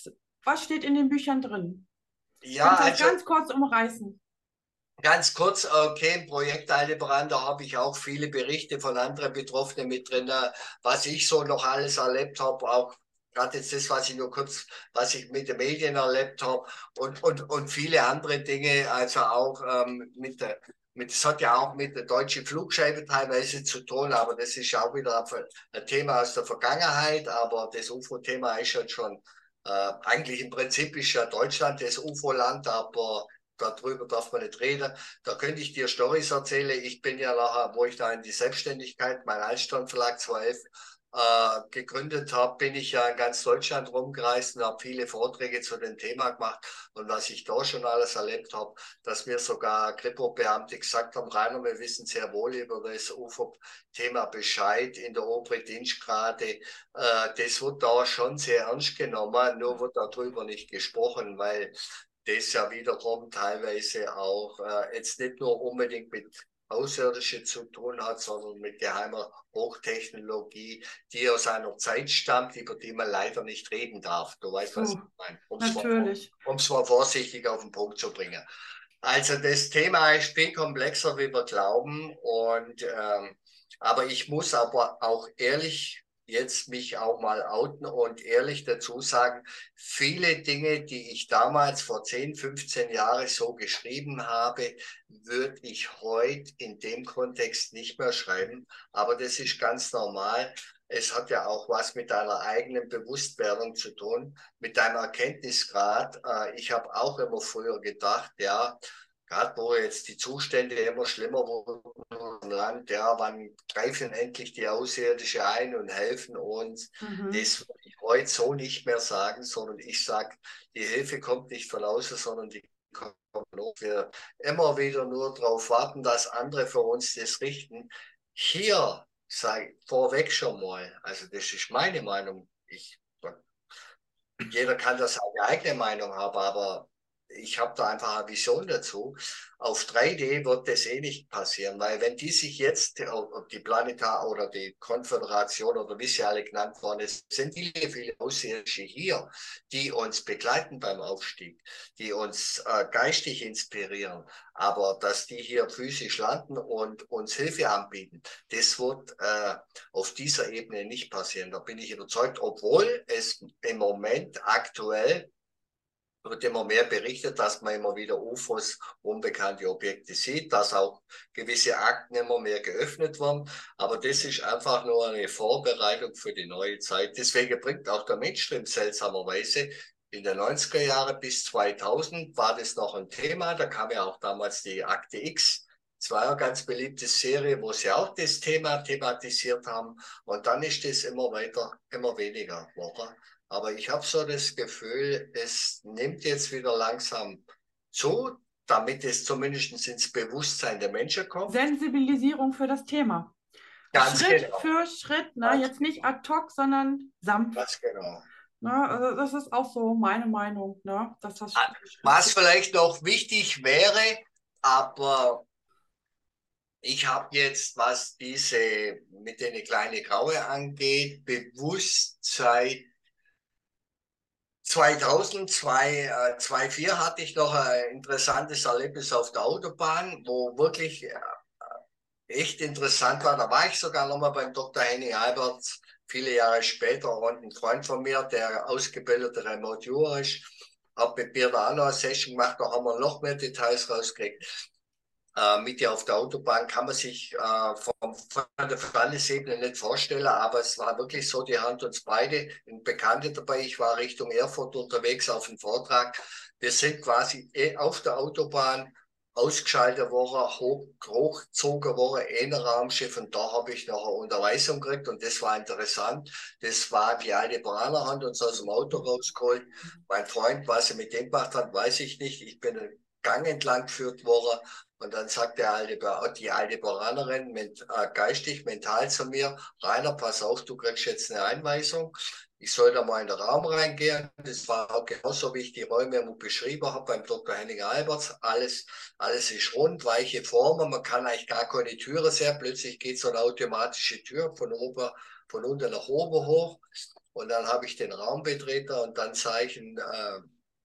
Was steht in den Büchern drin? Ja, Kannst du das also ganz kurz umreißen? ganz kurz, okay, im Projekt Aldebaran, da habe ich auch viele Berichte von anderen Betroffenen mit drin, äh, was ich so noch alles erlebt habe, auch gerade jetzt das, was ich nur kurz, was ich mit den Medien erlebt habe und, und, und viele andere Dinge, also auch ähm, mit der, mit, das hat ja auch mit der deutschen Flugscheibe teilweise zu tun, aber das ist ja auch wieder ein Thema aus der Vergangenheit, aber das U F O-Thema ist halt schon, äh, eigentlich im Prinzip ist ja Deutschland das U F O-Land, aber darüber darf man nicht reden. Da könnte ich dir Storys erzählen. Ich bin ja nachher, wo ich da in die Selbstständigkeit, mein Altstern Verlag zwei F, äh, gegründet habe, bin ich ja in ganz Deutschland rumgereist und habe viele Vorträge zu dem Thema gemacht. Und was ich da schon alles erlebt habe, dass mir sogar Kripo-Beamte gesagt haben, Rainer, wir wissen sehr wohl über das U F O-Thema Bescheid in der oberen Dienstgrade. Äh, das wird da schon sehr ernst genommen, nur wird darüber nicht gesprochen, weil das ja wiederum teilweise auch äh, jetzt nicht nur unbedingt mit Außerirdische zu tun hat, sondern mit geheimer Hochtechnologie, die aus einer Zeit stammt, über die man leider nicht reden darf. Du weißt, was ich So, meine, um es mal, natürlich. um's mal vorsichtig auf den Punkt zu bringen. Also das Thema ist viel komplexer, wie wir glauben. Und ähm, aber ich muss aber auch ehrlich jetzt mich auch mal outen und ehrlich dazu sagen, viele Dinge, die ich damals vor zehn, fünfzehn Jahren so geschrieben habe, würde ich heute in dem Kontext nicht mehr schreiben. Aber das ist ganz normal. Es hat ja auch was mit deiner eigenen Bewusstwerdung zu tun, mit deinem Erkenntnisgrad. Äh, ich habe auch immer früher gedacht, ja, gerade wo jetzt die Zustände immer schlimmer wurden im Land, ja, wann greifen endlich die Außerirdische ein und helfen uns? Mhm. Das würde ich heute so nicht mehr sagen, sondern ich sage, die Hilfe kommt nicht von außen, sondern die kommt von uns. Wir immer wieder nur darauf warten, dass andere für uns das richten. Hier sage ich vorweg schon mal, also das ist meine Meinung. Ich, jeder kann da seine eigene Meinung haben, aber ich habe da einfach eine Vision dazu. Auf drei D wird das eh nicht passieren, weil wenn die sich jetzt, ob die Planeta oder die Konföderation oder wie sie alle genannt worden ist, sind viele, viele Außerirdische hier, die uns begleiten beim Aufstieg, die uns äh, geistig inspirieren, aber dass die hier physisch landen und uns Hilfe anbieten, das wird äh, auf dieser Ebene nicht passieren. Da bin ich überzeugt, obwohl es im Moment aktuell wird immer mehr berichtet, dass man immer wieder U F Os, unbekannte Objekte sieht, dass auch gewisse Akten immer mehr geöffnet werden. Aber das ist einfach nur eine Vorbereitung für die neue Zeit. Deswegen bringt auch der Mainstream seltsamerweise in den neunziger Jahren bis zweitausend war das noch ein Thema. Da kam ja auch damals die Akte X. Es war eine ganz beliebte Serie, wo sie auch das Thema thematisiert haben. Und dann ist es immer weiter, immer weniger geworden. Aber ich habe so das Gefühl, es nimmt jetzt wieder langsam zu, damit es zumindest ins Bewusstsein der Menschen kommt. Sensibilisierung für das Thema. Ganz Schritt genau. für Schritt, ne? Ganz, Jetzt nicht ad hoc, sondern sanft. ganz genau. Ne? Also das ist auch so meine Meinung, ne? Dass das Ah, Schritt für Schritt was geht. vielleicht noch wichtig wäre, aber ich habe jetzt, was diese mit den kleinen Graue angeht, Bewusstsein zweitausendzwei, äh, zweitausendvier hatte ich noch ein interessantes Erlebnis auf der Autobahn, wo wirklich äh, echt interessant war. Da war ich sogar noch mal beim Doktor Henning Alberts, viele Jahre später, und ein Freund von mir, der ausgebildeter Remote Viewer ist, hat mit mir da auch noch eine Session gemacht, da haben wir noch mehr Details rausgekriegt. Äh, mit dir auf der Autobahn kann man sich äh, vom, von der Landesebene nicht vorstellen, aber es war wirklich so, die Hand uns beide, ein Bekannter dabei, ich war Richtung Erfurt unterwegs auf einen Vortrag. Wir sind quasi eh auf der Autobahn ausgeschaltet worden, hoch, hochgezogen worden, ein Raumschiff, und da habe ich noch eine Unterweisung gekriegt und das war interessant. Das war die alte Beraner, hat uns aus dem Auto rausgeholt. Mein Freund, was er mit dem gemacht hat, weiß ich nicht. Ich bin einen Gang entlang geführt worden und dann sagt der alte, die alte Beranerin mit, äh, geistig, mental zu mir, Rainer, pass auf, du kriegst jetzt eine Einweisung. Ich soll da mal in den Raum reingehen. Das war auch genauso, wie ich die Räume beschrieben habe beim Doktor Henning Alberts. Alles, alles ist rund, weiche Formen. Man kann eigentlich gar keine Türe sehen. Plötzlich geht so eine automatische Tür von oben, von unten nach oben hoch. Und dann habe ich den Raumbetrieb und dann sah ich einen äh,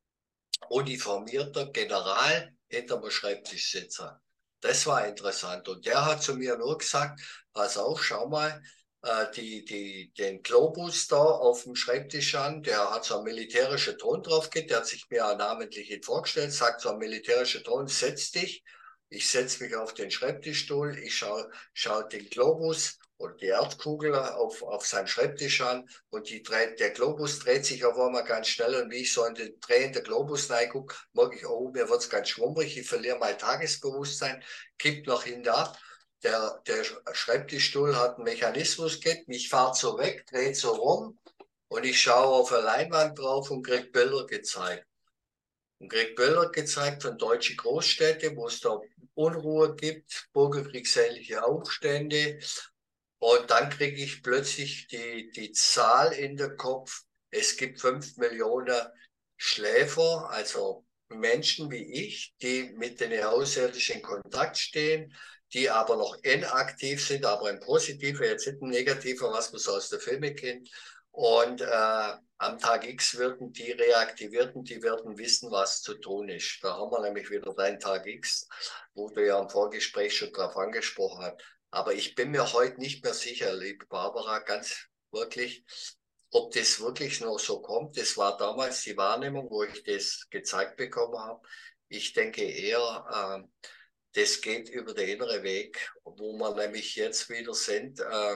uniformierter General hinter dem Schreibtisch sitzen. Das war interessant. Und der hat zu mir nur gesagt, pass auf, schau mal, äh, die, die, den Globus da auf dem Schreibtisch an, der hat so einen militärischen Ton drauf gehabt, der hat sich mir auch namentlich nicht vorgestellt, sagt so ein militärischer Ton, setz dich. Ich setze mich auf den Schreibtischstuhl, ich schaue schau den Globus oder die Erdkugel auf, auf seinen Schreibtisch an und die dreht, der Globus dreht sich auf einmal ganz schnell und wie ich so in den drehenden Globus reingucke, merke ich, oh, mir wird es ganz schwummrig, ich verliere mein Tagesbewusstsein, kippt nach hinten ab. Der, der Schreibtischstuhl hat einen Mechanismus gehabt, mich fahrt so weg, dreht so rum und ich schaue auf eine Leinwand drauf und krieg Bilder gezeigt. Und krieg Bilder gezeigt von deutschen Großstädten, wo es da Unruhe gibt, bürgerkriegsähnliche Aufstände. Und dann kriege ich plötzlich die, die Zahl in den Kopf. Es gibt fünf Millionen Schläfer, also Menschen wie ich, die mit den Außerirdischen in Kontakt stehen, die aber noch inaktiv sind, aber im Positiven, jetzt nicht im Negativen, was man so aus der Filme kennt. Und äh, am Tag X werden die Reaktivierten, die werden wissen, was zu tun ist. Da haben wir nämlich wieder deinen Tag X, wo du ja im Vorgespräch schon drauf angesprochen hast. Aber ich bin mir heute nicht mehr sicher, liebe Barbara, ganz wirklich, ob das wirklich noch so kommt. Das war damals die Wahrnehmung, wo ich das gezeigt bekommen habe. Ich denke eher, äh, das geht über den inneren Weg, wo wir nämlich jetzt wieder sind. Äh,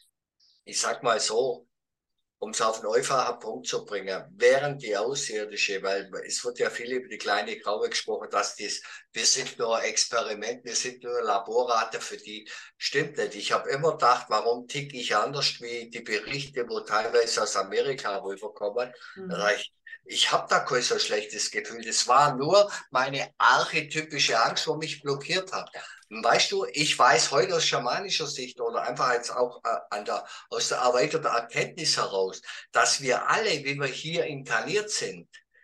ich sag mal so, um es auf einen einfachen Punkt zu bringen, während die Außerirdische, weil es wird ja viel über die kleine Graue gesprochen, dass das, wir sind nur ein Experiment, wir sind nur Laborratte für die, stimmt nicht. Ich habe immer gedacht, warum tick ich anders wie die Berichte, wo teilweise aus Amerika rüberkommen. Mhm. Ich, ich habe da kein so schlechtes Gefühl. Das war nur meine archetypische Angst, wo mich blockiert hat. Und weißt du, ich weiß heute aus schamanischer Sicht oder einfach jetzt auch äh, an der, aus der erweiterten Erkenntnis heraus, dass wir alle, wie wir hier inkarniert sind,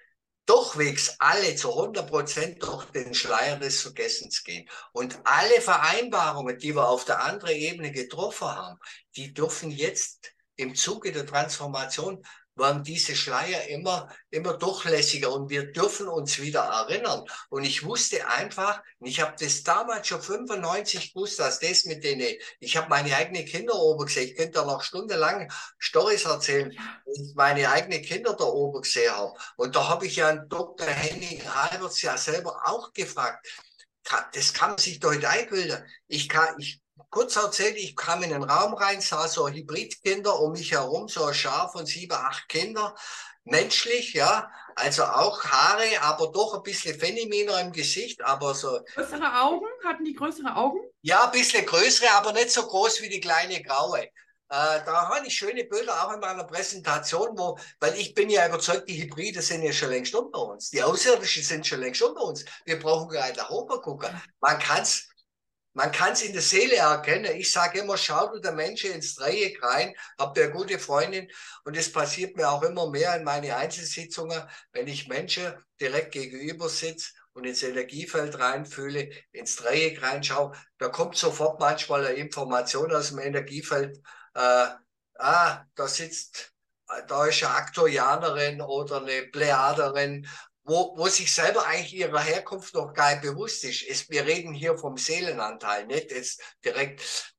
durchwegs alle zu hundert Prozent durch den Schleier des Vergessens gehen. Und alle Vereinbarungen, die wir auf der anderen Ebene getroffen haben, die dürfen jetzt im Zuge der Transformation werden diese Schleier immer, immer durchlässiger und wir dürfen uns wieder erinnern. Und ich wusste einfach, ich habe das damals schon fünfundneunzig gewusst, dass das mit denen, ich habe meine eigenen Kinder oben gesehen, ich könnte da noch stundenlang Storys erzählen, Ja, wenn ich meine eigenen Kinder da oben gesehen habe. Und da habe ich ja einen Doktor Henning Alberts ja selber auch gefragt, das kann man sich doch nicht einbilden. Ich kann, ich, kurz erzählt, ich kam in den Raum rein, sah so Hybridkinder um mich herum, so ein Schar von sieben, acht Kinder, menschlich, ja, also auch Haare, aber doch ein bisschen femininer im Gesicht, aber so, größere Augen? Hatten die größere Augen? ja, ein bisschen größere, aber nicht so groß wie die kleine Graue. Äh, da habe ich schöne Bilder auch in meiner Präsentation, wo, weil ich bin ja überzeugt, die Hybride sind ja schon längst unter uns. Die Außerirdischen sind schon längst unter uns. Wir brauchen gar nicht nach oben gucken. Ja. Man kann es man kann's in der Seele erkennen. Ich sage immer, schaut du der Mensch ins Dreieck rein, habt ihr eine gute Freundin und es passiert mir auch immer mehr in meine Einzelsitzungen, wenn ich Menschen direkt gegenüber sitze und ins Energiefeld reinfühle, ins Dreieck reinschaue, da kommt sofort manchmal eine Information aus dem Energiefeld, äh, ah, da sitzt, da ist eine Aktorianerin oder eine Plejaderin, wo, wo sich selber eigentlich ihrer Herkunft noch gar nicht bewusst ist. Es, wir reden hier vom Seelenanteil, nicht jetzt direkt.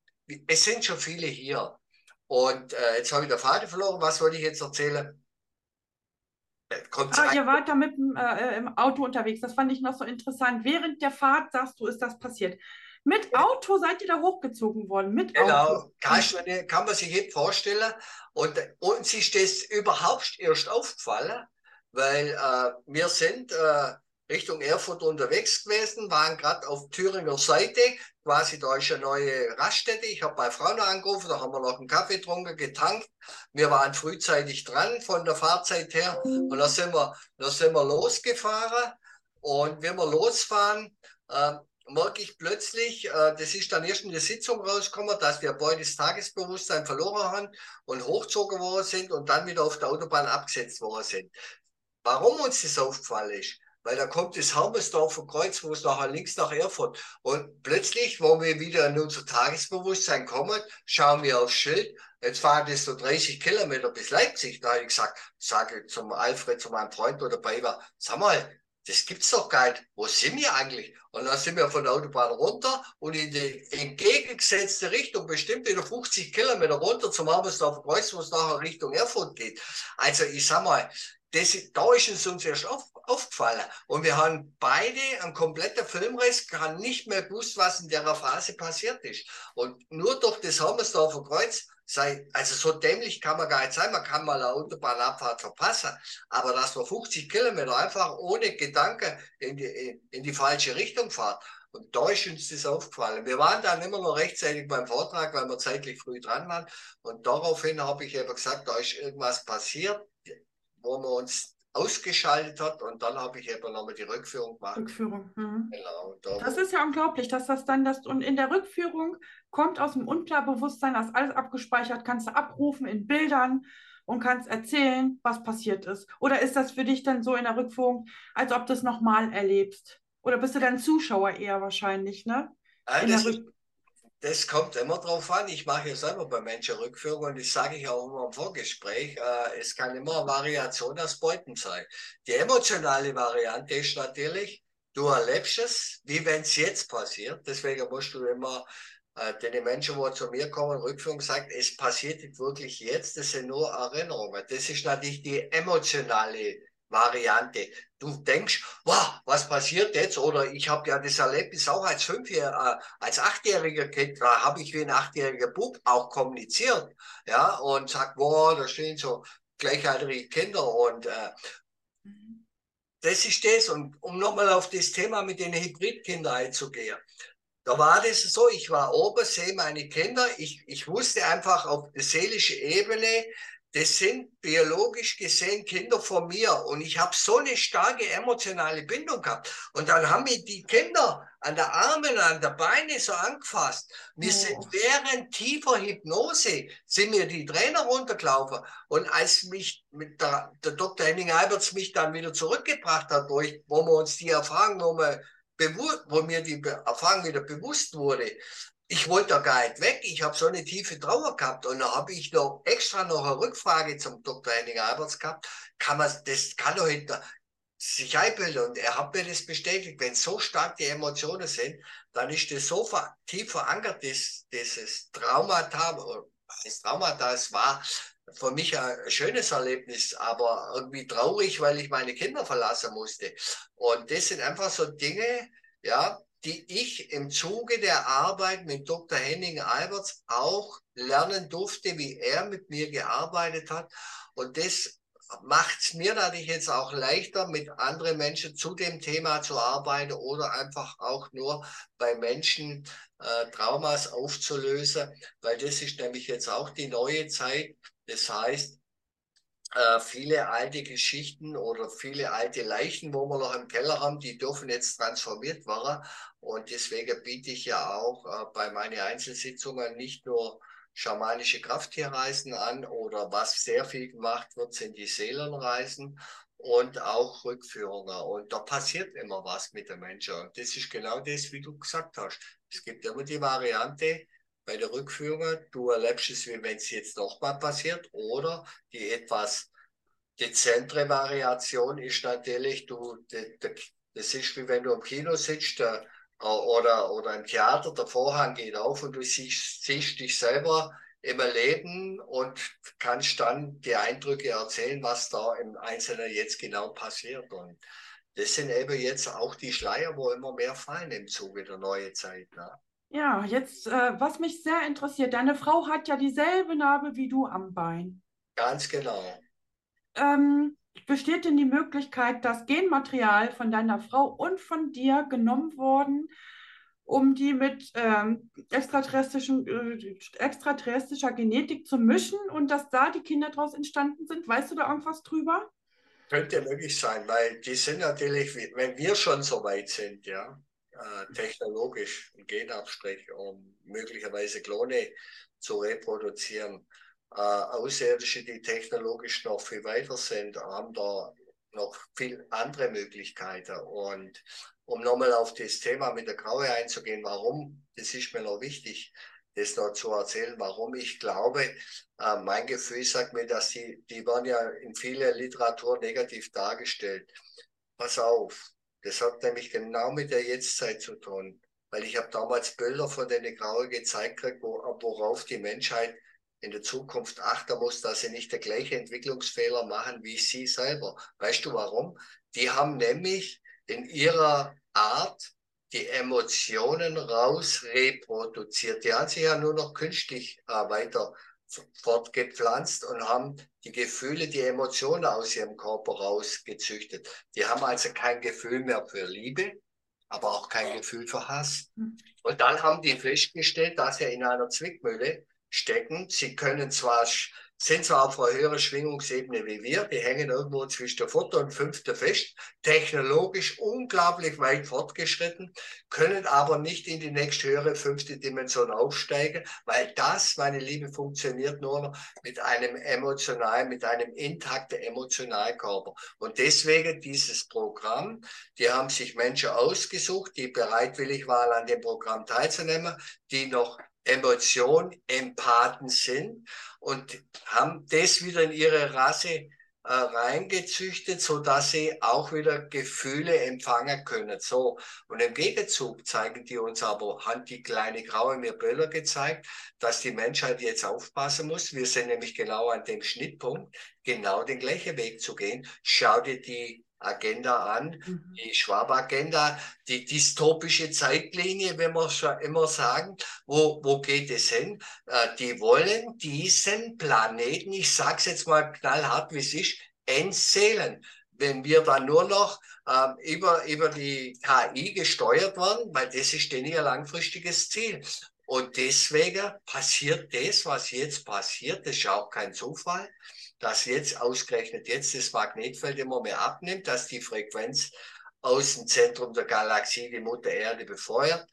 Es sind schon viele hier. Und äh, jetzt habe ich den Faden verloren. Was wollte ich jetzt erzählen? Kommt's Ah, ein? ihr wart da mit dem, äh, im Auto unterwegs. Das fand ich noch so interessant. Während der Fahrt, sagst du, ist das passiert. Mit Auto seid ihr da hochgezogen worden. Mit Auto. Genau, kann, Und kann man sich nicht vorstellen. Und uns ist das überhaupt erst aufgefallen, weil äh, wir sind äh, Richtung Erfurt unterwegs gewesen, waren gerade auf Thüringer Seite, quasi da ist eine neue Raststätte. Ich habe meine Frau noch angerufen, da haben wir noch einen Kaffee getrunken, getankt. Wir waren frühzeitig dran von der Fahrzeit her und da sind wir, da sind wir losgefahren. Und wenn wir losfahren, äh, merke ich plötzlich, äh, das ist dann erst in der Sitzung rausgekommen, dass wir beide das Tagesbewusstsein verloren haben und hochgezogen worden sind und dann wieder auf der Autobahn abgesetzt worden sind. Warum uns das aufgefallen ist? Weil da kommt das Hermesdorfer Kreuz, wo es nachher links nach Erfurt. Und plötzlich, wo wir wieder in unser Tagesbewusstsein kommen, schauen wir aufs Schild, jetzt fahren das so dreißig Kilometer bis Leipzig. Da habe ich gesagt, sage zum Alfred, zu meinem Freund, der dabei war, sag mal, das gibt's doch gar nicht. Wo sind wir eigentlich? Und dann sind wir von der Autobahn runter und in die entgegengesetzte Richtung, bestimmt wieder fünfzig Kilometer runter zum Harmersdorfer Kreuz, wo es nachher Richtung Erfurt geht. Also ich sag mal, das, da ist es uns erst auf, aufgefallen. Und wir haben beide, ein kompletter Filmriss, haben nicht mehr gewusst, was in der Phase passiert ist. Und nur durch das Harmersdorfer Kreuz, sei, also so dämlich kann man gar nicht sein, man kann mal eine Autobahnabfahrt verpassen, aber dass man fünfzig Kilometer einfach ohne Gedanke in die, in die falsche Richtung fährt. Und da ist uns das aufgefallen. Wir waren dann immer noch rechtzeitig beim Vortrag, weil wir zeitlich früh dran waren. Und daraufhin habe ich eben gesagt, da ist irgendwas passiert, wo man uns ausgeschaltet hat. Und dann habe ich eben nochmal die Rückführung gemacht. Rückführung. Mhm. Genau, da Das wo. ist ja unglaublich, dass das dann das und in der Rückführung kommt aus dem Unterbewusstsein, das alles abgespeichert, kannst du abrufen in Bildern und kannst erzählen, was passiert ist. Oder ist das für dich dann so in der Rückführung, als ob du es nochmal erlebst? Oder bist du dann Zuschauer eher wahrscheinlich, ne? Ah, In der das ist Rück Das kommt immer drauf an. Ich mache ja selber bei Menschen Rückführung und das sage ich auch immer im Vorgespräch. Äh, es kann immer eine Variation aus Beuten sein. Die emotionale Variante ist natürlich, du erlebst es, wie wenn es jetzt passiert. Deswegen musst du immer äh, den Menschen, die zu mir kommen, Rückführung sagt, es passiert nicht wirklich jetzt, das sind nur Erinnerungen. Das ist natürlich die emotionale Variante. Du denkst, wow, was passiert jetzt? Oder ich habe ja das Erlebnis auch als Fünfjähriger, äh, als Achtjähriger Kind, da habe ich wie ein achtjähriger Bub auch kommuniziert, ja, und sagt, wow, da stehen so gleichaltrige Kinder und äh, das ist das. Und um nochmal auf das Thema mit den Hybridkindern einzugehen. Da war das so, ich war oben, sehe meine Kinder, ich, ich wusste einfach auf der seelischen Ebene, das sind biologisch gesehen Kinder von mir und ich habe so eine starke emotionale Bindung gehabt. Und dann haben mich die Kinder an der Armen, an der Beine so angefasst. Wir sind oh, während tiefer Hypnose, sind mir die Tränen runtergelaufen. Und als mich mit der, der Doktor Henning Alberts mich dann wieder zurückgebracht hat, wo, ich, wo wir uns die Erfahrung nochmal wo mir die Erfahrung wieder bewusst wurde, ich wollte da gar nicht weg, ich habe so eine tiefe Trauer gehabt und da habe ich noch extra noch eine Rückfrage zum Doktor Henning Alberts gehabt, kann man, das kann doch hinter sich einbilden und er hat mir das bestätigt, wenn so stark die Emotionen sind, dann ist das so ver tief verankert, das, dieses Traumata, das Traumata, es war für mich ein schönes Erlebnis, aber irgendwie traurig, weil ich meine Kinder verlassen musste. Und das sind einfach so Dinge, ja, die ich im Zuge der Arbeit mit Doktor Henning Alberts auch lernen durfte, wie er mit mir gearbeitet hat. Und das macht es mir natürlich jetzt auch leichter, mit anderen Menschen zu dem Thema zu arbeiten oder einfach auch nur bei Menschen äh, Traumas aufzulösen, weil das ist nämlich jetzt auch die neue Zeit. Das heißt, äh, viele alte Geschichten oder viele alte Leichen, wo wir noch im Keller haben, die dürfen jetzt transformiert werden. Und deswegen biete ich ja auch äh, bei meinen Einzelsitzungen nicht nur schamanische Krafttierreisen an oder was sehr viel gemacht wird, sind die Seelenreisen und auch Rückführungen. Und da passiert immer was mit den Menschen. Und das ist genau das, wie du gesagt hast. Es gibt immer die Variante, bei der Rückführung, du erlebst es, wie wenn es jetzt nochmal passiert, oder die etwas dezentere Variation ist natürlich, du, das ist wie wenn du im Kino sitzt äh, oder, oder im Theater, der Vorhang geht auf und du siehst, siehst dich selber im Leben und kannst dann die Eindrücke erzählen, was da im Einzelnen jetzt genau passiert. Und das sind eben jetzt auch die Schleier, wo immer mehr fallen im Zuge der neuen Zeit. Ne? ja, jetzt, äh, was mich sehr interessiert, deine Frau hat ja dieselbe Narbe wie du am Bein. Ganz genau. Ähm, besteht denn die Möglichkeit, dass Genmaterial von deiner Frau und von dir genommen worden, um die mit ähm, extraterrestrischen, äh, extraterrestrischer Genetik zu mischen und dass da die Kinder daraus entstanden sind? Weißt du da irgendwas drüber? Könnte möglich sein, weil die sind natürlich, wenn wir schon so weit sind, ja, äh, technologisch ein Genabstrich, um möglicherweise Klone zu reproduzieren, äh, Außerirdische, die technologisch noch viel weiter sind, haben da noch viel andere Möglichkeiten. Und um nochmal auf das Thema mit der Graue einzugehen, warum, das ist mir noch wichtig. das noch zu erzählen, warum ich glaube, äh, mein Gefühl sagt mir, dass die, die werden ja in vieler Literatur negativ dargestellt. Pass auf, das hat nämlich genau mit der Jetztzeit zu tun, weil ich habe damals Bilder von den Graue gezeigt gekriegt, wo, worauf die Menschheit in der Zukunft achten muss, dass sie nicht der gleiche Entwicklungsfehler machen wie sie selber. Weißt du warum? Die haben nämlich in ihrer Art die Emotionen raus reproduziert. Die haben sich ja nur noch künstlich äh, weiter fortgepflanzt und haben die Gefühle, die Emotionen aus ihrem Körper rausgezüchtet. Die haben also kein Gefühl mehr für Liebe, aber auch kein Gefühl für Hass. Und dann haben die festgestellt, dass sie in einer Zwickmühle stecken. Sie können zwar, sind zwar auf einer höheren Schwingungsebene wie wir, die hängen irgendwo zwischen der vierten und fünften fest, technologisch unglaublich weit fortgeschritten, können aber nicht in die nächsthöhere fünfte Dimension aufsteigen, weil das, meine Liebe, funktioniert nur noch mit einem emotionalen, mit einem intakten Emotionalkörper. Und deswegen dieses Programm, die haben sich Menschen ausgesucht, die bereitwillig waren, an dem Programm teilzunehmen, die noch Emotion, Empathen sind und haben das wieder in ihre Rasse äh, reingezüchtet, so dass sie auch wieder Gefühle empfangen können. So. Und im Gegenzug zeigen die uns aber, hat die kleine Graue mir Bilder gezeigt, dass die Menschheit jetzt aufpassen muss. Wir sind nämlich genau an dem Schnittpunkt, genau den gleichen Weg zu gehen. Schau dir die Agenda an, Mhm. die Schwab-Agenda, die dystopische Zeitlinie, wenn wir schon immer sagen, wo, wo geht es hin? Äh, die wollen diesen Planeten, ich sage es jetzt mal knallhart, wie es ist, entseelen. Wenn wir dann nur noch äh, über, über die K I gesteuert werden, weil das ist denn ihr langfristiges Ziel. Und deswegen passiert das, was jetzt passiert, das ist auch kein Zufall, dass jetzt ausgerechnet jetzt das Magnetfeld immer mehr abnimmt, dass die Frequenz aus dem Zentrum der Galaxie die Mutter Erde befeuert.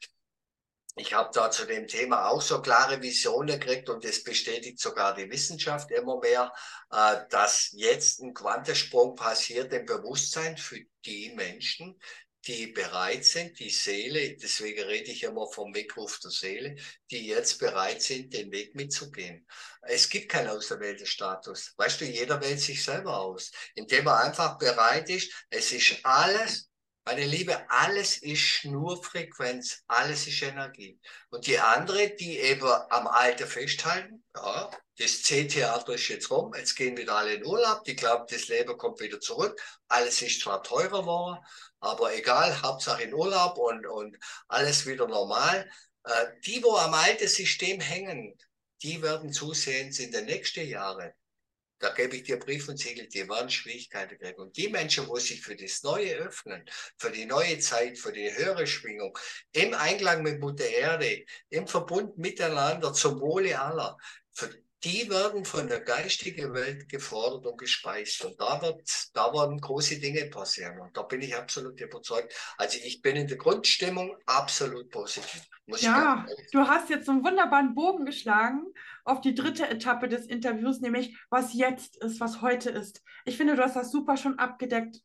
Ich habe da zu dem Thema auch so klare Visionen gekriegt und das bestätigt sogar die Wissenschaft immer mehr, äh, dass jetzt ein Quantensprung passiert im Bewusstsein für die Menschen, die bereit sind, die Seele, deswegen rede ich immer vom Weckruf der Seele, die jetzt bereit sind, den Weg mitzugehen. Es gibt keinen auserwählten Status. Weißt du, jeder wählt sich selber aus, indem er einfach bereit ist. Es ist alles, meine Liebe, alles ist nur Frequenz, alles ist Energie. Und die andere, die eben am Alten festhalten, ja, das C-Theater ist jetzt rum, jetzt gehen wieder alle in Urlaub, die glauben, das Leben kommt wieder zurück. Alles ist zwar teurer geworden, aber egal, Hauptsache in Urlaub und, und alles wieder normal. Äh, die, wo am alten System hängen, die werden zusehends in den nächsten Jahren, da gebe ich dir Brief und Siegel, die werden Schwierigkeiten kriegen. Und die Menschen, wo sich für das Neue öffnen, für die neue Zeit, für die höhere Schwingung, im Einklang mit Mutter Erde, im Verbund miteinander, zum Wohle aller, für die werden von der geistigen Welt gefordert und gespeist. Und da, wird, da werden große Dinge passieren. Und da bin ich absolut überzeugt. Also ich bin in der Grundstimmung absolut positiv. Muss ich ganz Ja, ehrlich du sagen. hast jetzt so einen wunderbaren Bogen geschlagen auf die dritte Etappe des Interviews, nämlich was jetzt ist, was heute ist. Ich finde, du hast das super schon abgedeckt.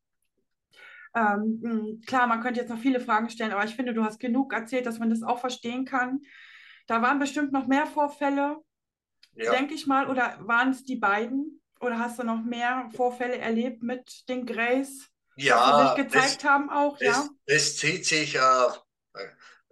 Ähm, mh, klar, man könnte jetzt noch viele Fragen stellen, aber ich finde, du hast genug erzählt, dass man das auch verstehen kann. Da waren bestimmt noch mehr Vorfälle, Ja. denke ich mal, oder waren es die beiden? Oder hast du noch mehr Vorfälle erlebt mit den Grays, dass sie sich Ja, das, gezeigt haben auch, ja? das, das zieht sich äh, äh,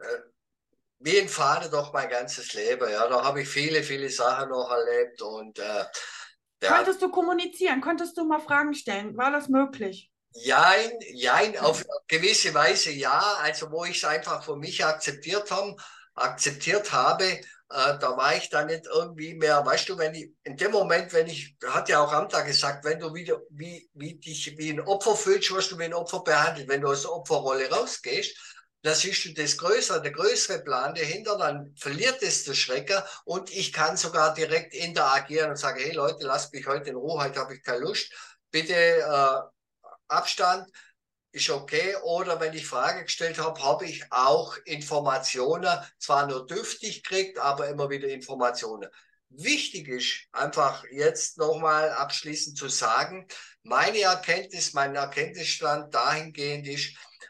wie ein Faden durch mein ganzes Leben. Ja, da habe ich viele, viele Sachen noch erlebt und äh, ja, Konntest du kommunizieren? Konntest du mal Fragen stellen? War das möglich? jein, jein, auf gewisse Weise ja. Also wo ich es einfach für mich akzeptiert haben, akzeptiert habe, äh, da war ich dann nicht irgendwie mehr, weißt du, wenn ich in dem Moment, wenn ich, hat ja auch Amta gesagt, wenn du wieder wie, wie dich wie ein Opfer fühlst, wirst du wie ein Opfer behandelt. Wenn du aus der Opferrolle rausgehst, dann siehst du das größere, der größere Plan dahinter, dann verliert es der Schrecker und ich kann sogar direkt interagieren und sagen, hey Leute, lasst mich heute in Ruhe, heute habe ich keine Lust. Bitte äh, Abstand ist okay. Oder wenn ich Frage gestellt habe, habe ich auch Informationen, zwar nur dürftig gekriegt, aber immer wieder Informationen. Wichtig ist einfach jetzt nochmal abschließend zu sagen, meine Erkenntnis, mein Erkenntnisstand dahingehend ist,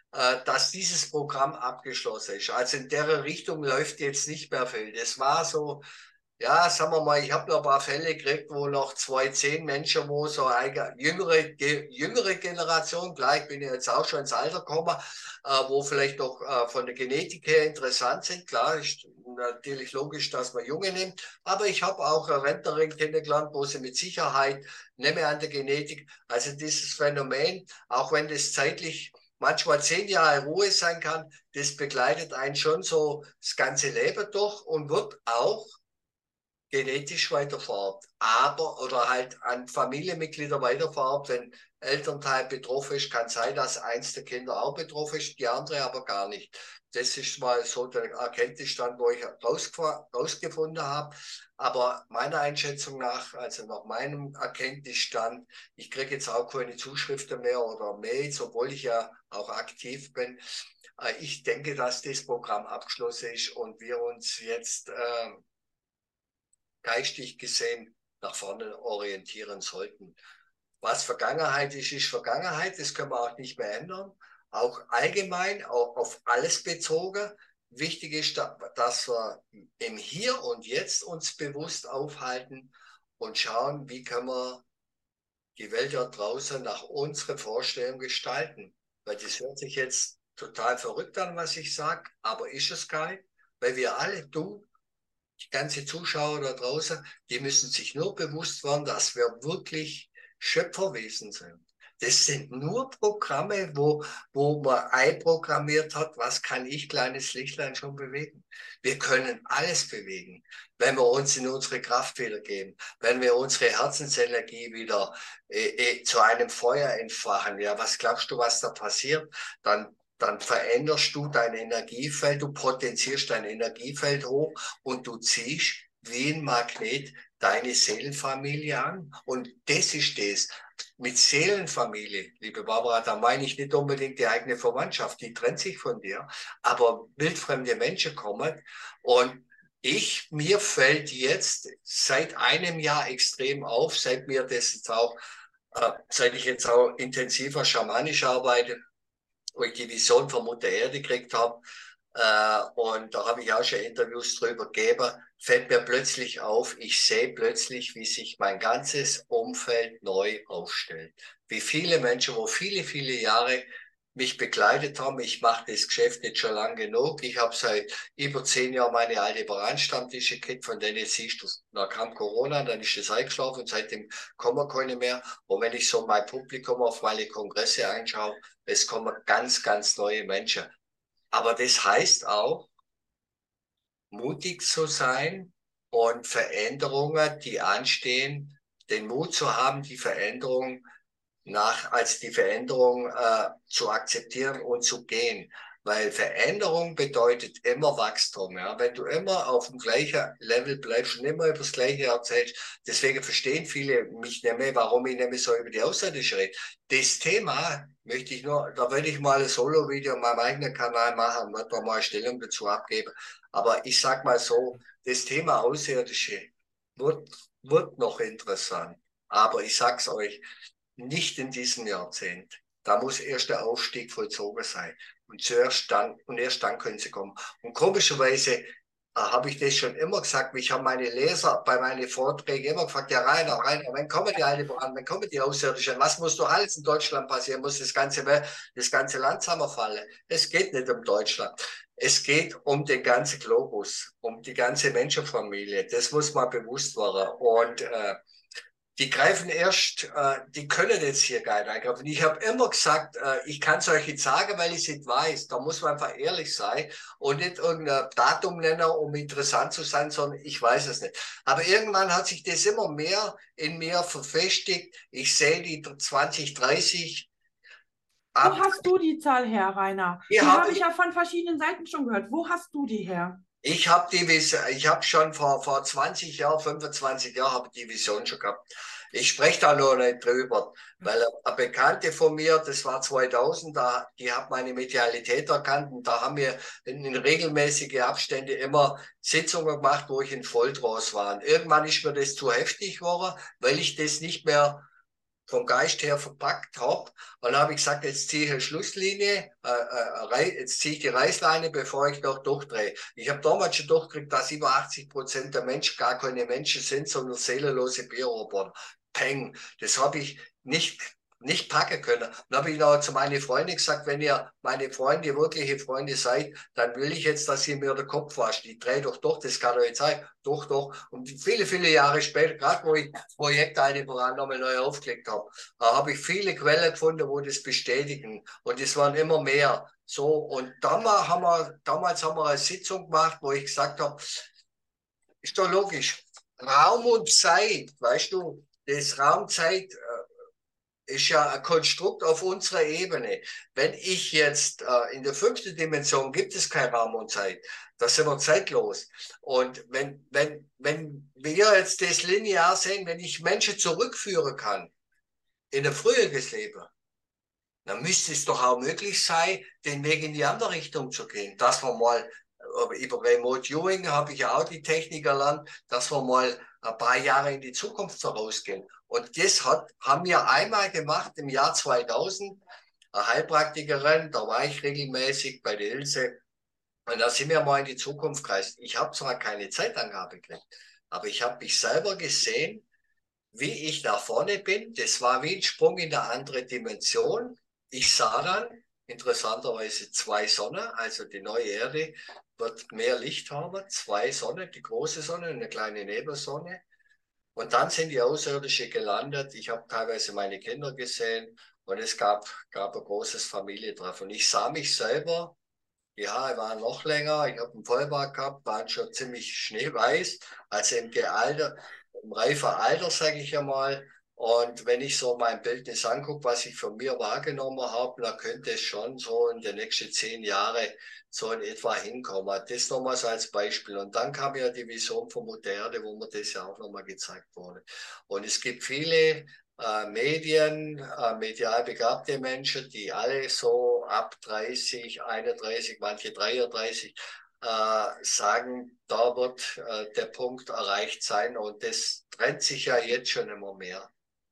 äh, dass dieses Programm abgeschlossen ist. Also in der Richtung läuft jetzt nicht mehr viel. Das war so, ja, sagen wir mal, ich habe noch ein paar Fälle gekriegt, wo noch zwei, zehn Menschen, wo so eine jüngere, jüngere Generation, klar, ich bin ja jetzt auch schon ins Alter gekommen, äh, wo vielleicht doch äh, von der Genetik her interessant sind. Klar, ist natürlich logisch, dass man Junge nimmt, aber ich habe auch eine Rentnerin kennengelernt, wo sie mit Sicherheit nicht mehr an der Genetik, also dieses Phänomen, auch wenn das zeitlich manchmal zehn Jahre Ruhe sein kann, das begleitet einen schon so das ganze Leben durch und wird auch genetisch weitervererbt, aber oder halt an Familienmitglieder weitervererbt, wenn Elternteil betroffen ist, kann sein, dass eins der Kinder auch betroffen ist, die andere aber gar nicht. Das ist mal so der Erkenntnisstand, wo ich rausgefunden habe. Aber meiner Einschätzung nach, also nach meinem Erkenntnisstand, ich kriege jetzt auch keine Zuschriften mehr oder Mails, obwohl ich ja auch aktiv bin. Ich denke, dass das Programm abgeschlossen ist und wir uns jetzt äh, geistig gesehen nach vorne orientieren sollten. Was Vergangenheit ist, ist Vergangenheit. Das können wir auch nicht mehr ändern. Auch allgemein, auch auf alles bezogen. Wichtig ist, dass wir im Hier und Jetzt uns bewusst aufhalten und schauen, wie können wir die Welt da draußen nach unserer Vorstellung gestalten. Weil das hört sich jetzt total verrückt an, was ich sage, aber ist es gar nicht. Weil wir alle, du, die ganze Zuschauer da draußen, die müssen sich nur bewusst werden, dass wir wirklich Schöpferwesen sind. Das sind nur Programme, wo, wo man einprogrammiert hat, was kann ich, kleines Lichtlein, schon bewegen. Wir können alles bewegen, wenn wir uns in unsere Kraft wiedergeben, wenn wir unsere Herzensenergie wieder äh, äh, zu einem Feuer entfachen. Ja, was glaubst du, was da passiert? Dann dann veränderst du dein Energiefeld, du potenzierst dein Energiefeld hoch und du ziehst wie ein Magnet deine Seelenfamilie an. Und das ist das. Mit Seelenfamilie, liebe Barbara, da meine ich nicht unbedingt die eigene Verwandtschaft, die trennt sich von dir, aber wildfremde Menschen kommen und ich, mir fällt jetzt seit einem Jahr extrem auf, seit mir das jetzt auch, äh, seit ich jetzt auch intensiver schamanisch arbeite, wo ich die Vision von Mutter Erde gekriegt habe. Äh, und da habe ich auch schon Interviews drüber gegeben. Fällt mir plötzlich auf, ich sehe plötzlich, wie sich mein ganzes Umfeld neu aufstellt. Wie viele Menschen, wo viele, viele Jahre mich begleitet haben. Ich mache das Geschäft jetzt schon lang genug. Ich habe seit über zehn Jahren meine alte Baran-Stammtische gekriegt, von denen siehst du, da kam Corona, dann ist das eingeschlafen und seitdem kommen keine mehr. Und wenn ich so mein Publikum auf meine Kongresse anschaue, es kommen ganz, ganz neue Menschen. Aber das heißt auch, mutig zu sein und Veränderungen, die anstehen, den Mut zu haben, die Veränderung nach, als die Veränderung äh, zu akzeptieren und zu gehen. Weil Veränderung bedeutet immer Wachstum. Ja? Wenn du immer auf dem gleichen Level bleibst und immer über das Gleiche erzählst, deswegen verstehen viele mich nicht mehr, warum ich nicht mehr so über die Außerirdische rede. Das Thema möchte ich nur, da würde ich mal ein Solo-Video auf meinem eigenen Kanal machen, wird man mal Stellung dazu abgeben. Aber ich sag mal so, das Thema Außerirdische wird, wird noch interessant. Aber ich sag's euch, nicht in diesem Jahrzehnt. Da muss erst der Aufstieg vollzogen sein. Und zuerst dann, und erst dann können sie kommen. Und komischerweise äh, habe ich das schon immer gesagt. Ich habe meine Leser bei meinen Vorträgen immer gefragt, ja Rainer, Rainer, wann kommen die Heilbahnen, wann kommen die Außerirdischen? Was muss doch alles in Deutschland passieren? Muss das ganze, das ganze Land zusammenfallen? Es geht nicht um Deutschland. Es geht um den ganzen Globus, um die ganze Menschenfamilie. Das muss man bewusst werden. Und äh, die greifen erst, äh, die können jetzt hier gar nicht eingreifen. Ich habe immer gesagt, äh, ich kann es euch nicht sagen, weil ich es nicht weiß. Da muss man einfach ehrlich sein und nicht irgendein Datum nennen, um interessant zu sein, sondern ich weiß es nicht. Aber irgendwann hat sich das immer mehr in mir verfestigt. Ich sehe die zwanzig dreißig Wo ab. hast du die Zahl her, Rainer? Die Die habe habe ich ich. ja von verschiedenen Seiten schon gehört. Wo hast du die her? Ich habe die Vision, ich habe schon vor, vor zwanzig Jahren, fünfundzwanzig Jahren habe ich die Vision schon gehabt. Ich spreche da noch nicht drüber, weil eine Bekannte von mir, das war zweitausend, da, die hat meine Medialität erkannt und da haben wir in, in regelmäßige Abstände immer Sitzungen gemacht, wo ich in Volltrance war. Und irgendwann ist mir das zu heftig geworden, weil ich das nicht mehr vom Geist her verpackt habe. Und dann habe ich gesagt, jetzt ziehe ich eine Schlusslinie, äh, äh, jetzt ziehe ich die Reißleine, bevor ich noch durchdrehe. Ich habe damals schon durchgekriegt, dass über achtzig Prozent der Menschen gar keine Menschen sind, sondern seelenlose Bioroboter. Peng, das habe ich nicht nicht packen können. Dann habe ich noch zu meinen Freunden gesagt, wenn ihr meine Freunde, wirkliche Freunde seid, dann will ich jetzt, dass ihr mir den Kopf wascht. Ich drehe doch doch, das kann doch nicht sein. Doch, doch. Und viele, viele Jahre später, gerade wo ich Projekt eine voran nochmal neu aufgelegt habe, habe ich viele Quellen gefunden, wo das bestätigen. Und es waren immer mehr. So, und damals haben wir, damals haben wir eine Sitzung gemacht, wo ich gesagt habe, ist doch logisch. Raum und Zeit, weißt du, das Raumzeit ist ja ein Konstrukt auf unserer Ebene. Wenn ich jetzt äh, in der fünften Dimension gibt es kein Raum und Zeit. Da sind wir zeitlos. Und wenn, wenn, wenn wir jetzt das linear sehen, wenn ich Menschen zurückführen kann in ein früheres Leben, dann müsste es doch auch möglich sein, den Weg in die andere Richtung zu gehen. Dass wir mal, über Remote Viewing habe ich ja auch die Technik erlernt, dass wir mal ein paar Jahre in die Zukunft vorausgehen. Und das hat, haben wir einmal gemacht im Jahr zweitausend. Eine Heilpraktikerin, da war ich regelmäßig bei der Ilse. Und da sind wir mal in die Zukunft gereist. Ich habe zwar keine Zeitangabe gekriegt, aber ich habe mich selber gesehen, wie ich da vorne bin. Das war wie ein Sprung in eine andere Dimension. Ich sah dann interessanterweise zwei Sonnen, also die neue Erde wird mehr Licht haben, zwei Sonnen, die große Sonne und eine kleine Nebelsonne. Und dann sind die Außerirdische gelandet. Ich habe teilweise meine Kinder gesehen und es gab, gab ein großes Familientreffen. Und ich sah mich selber, die Haare waren noch länger, ich habe einen Vollbart gehabt, waren schon ziemlich schneeweiß, also im Alter, im reifen Alter, sage ich einmal. Und wenn ich so mein Bildnis angucke, was ich von mir wahrgenommen habe, dann könnte es schon so in den nächsten zehn Jahren so in etwa hinkommen. Das nochmal so als Beispiel. Und dann kam ja die Vision von Mutter Erde, wo mir das ja auch nochmal gezeigt wurde. Und es gibt viele äh, Medien, äh, medial begabte Menschen, die alle so ab dreißig, einunddreißig, manche dreiunddreißig äh, sagen, da wird äh, der Punkt erreicht sein. Und das trennt sich ja jetzt schon immer mehr.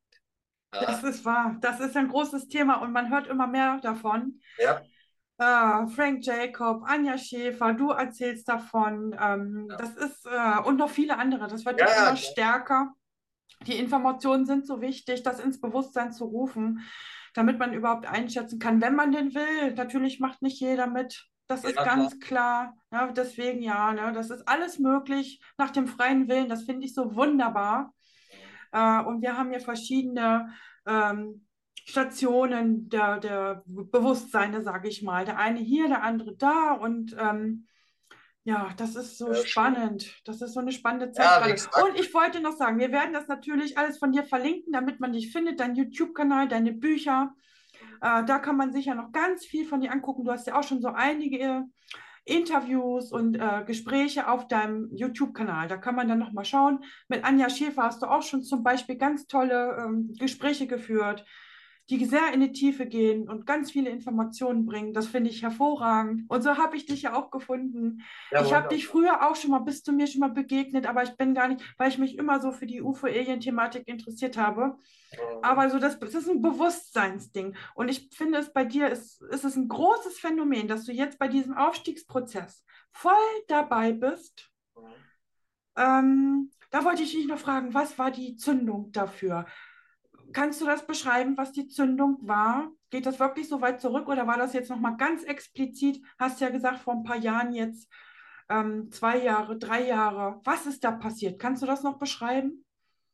Das Ja, ist wahr. Das ist ein großes Thema und man hört immer mehr davon. ja, Äh, Frank Jacob, Anja Schäfer, du erzählst davon. Ähm, ja, das ist, äh, und noch viele andere. Das wird ja, jetzt ja, immer klar. stärker. Die Informationen sind so wichtig, das ins Bewusstsein zu rufen, damit man überhaupt einschätzen kann, wenn man denn will. Natürlich macht nicht jeder mit. Das ist Ja, klar. ganz klar. Ja, deswegen ja, ne, das ist alles möglich nach dem freien Willen. Das finde ich so wunderbar. Äh, und wir haben ja verschiedene ähm, Stationen der, der Bewusstseine, sage ich mal. Der eine hier, der andere da. Und ähm, ja, das ist so Ja, schön. spannend. Das ist so eine spannende Zeit Ja, wie gerade. Und gesagt, ich wollte noch sagen, wir werden das natürlich alles von dir verlinken, damit man dich findet, dein YouTube-Kanal, deine Bücher. Äh, da kann man sich ja noch ganz viel von dir angucken. Du hast ja auch schon so einige Interviews und äh, Gespräche auf deinem YouTube-Kanal. Da kann man dann noch mal schauen. Mit Anja Schäfer hast du auch schon zum Beispiel ganz tolle ähm, Gespräche geführt, die sehr in die Tiefe gehen und ganz viele Informationen bringen. Das finde ich hervorragend. Und so habe ich dich ja auch gefunden. ja, Ich habe dich wunderbar. früher auch schon mal, bist du mir schon mal begegnet, aber ich bin gar nicht, weil ich mich immer so für die U F O-Alien-Thematik interessiert habe. Mhm. Aber so das, das ist ein Bewusstseinsding. Und ich finde es bei dir ist, ist es ein großes Phänomen, dass du jetzt bei diesem Aufstiegsprozess voll dabei bist. Mhm. Ähm, da wollte ich dich noch fragen, was war die Zündung dafür? Kannst du das beschreiben, was die Zündung war? Geht das wirklich so weit zurück oder war das jetzt nochmal ganz explizit? Hast ja gesagt, vor ein paar Jahren jetzt, ähm, zwei Jahre, drei Jahre. Was ist da passiert? Kannst du das noch beschreiben?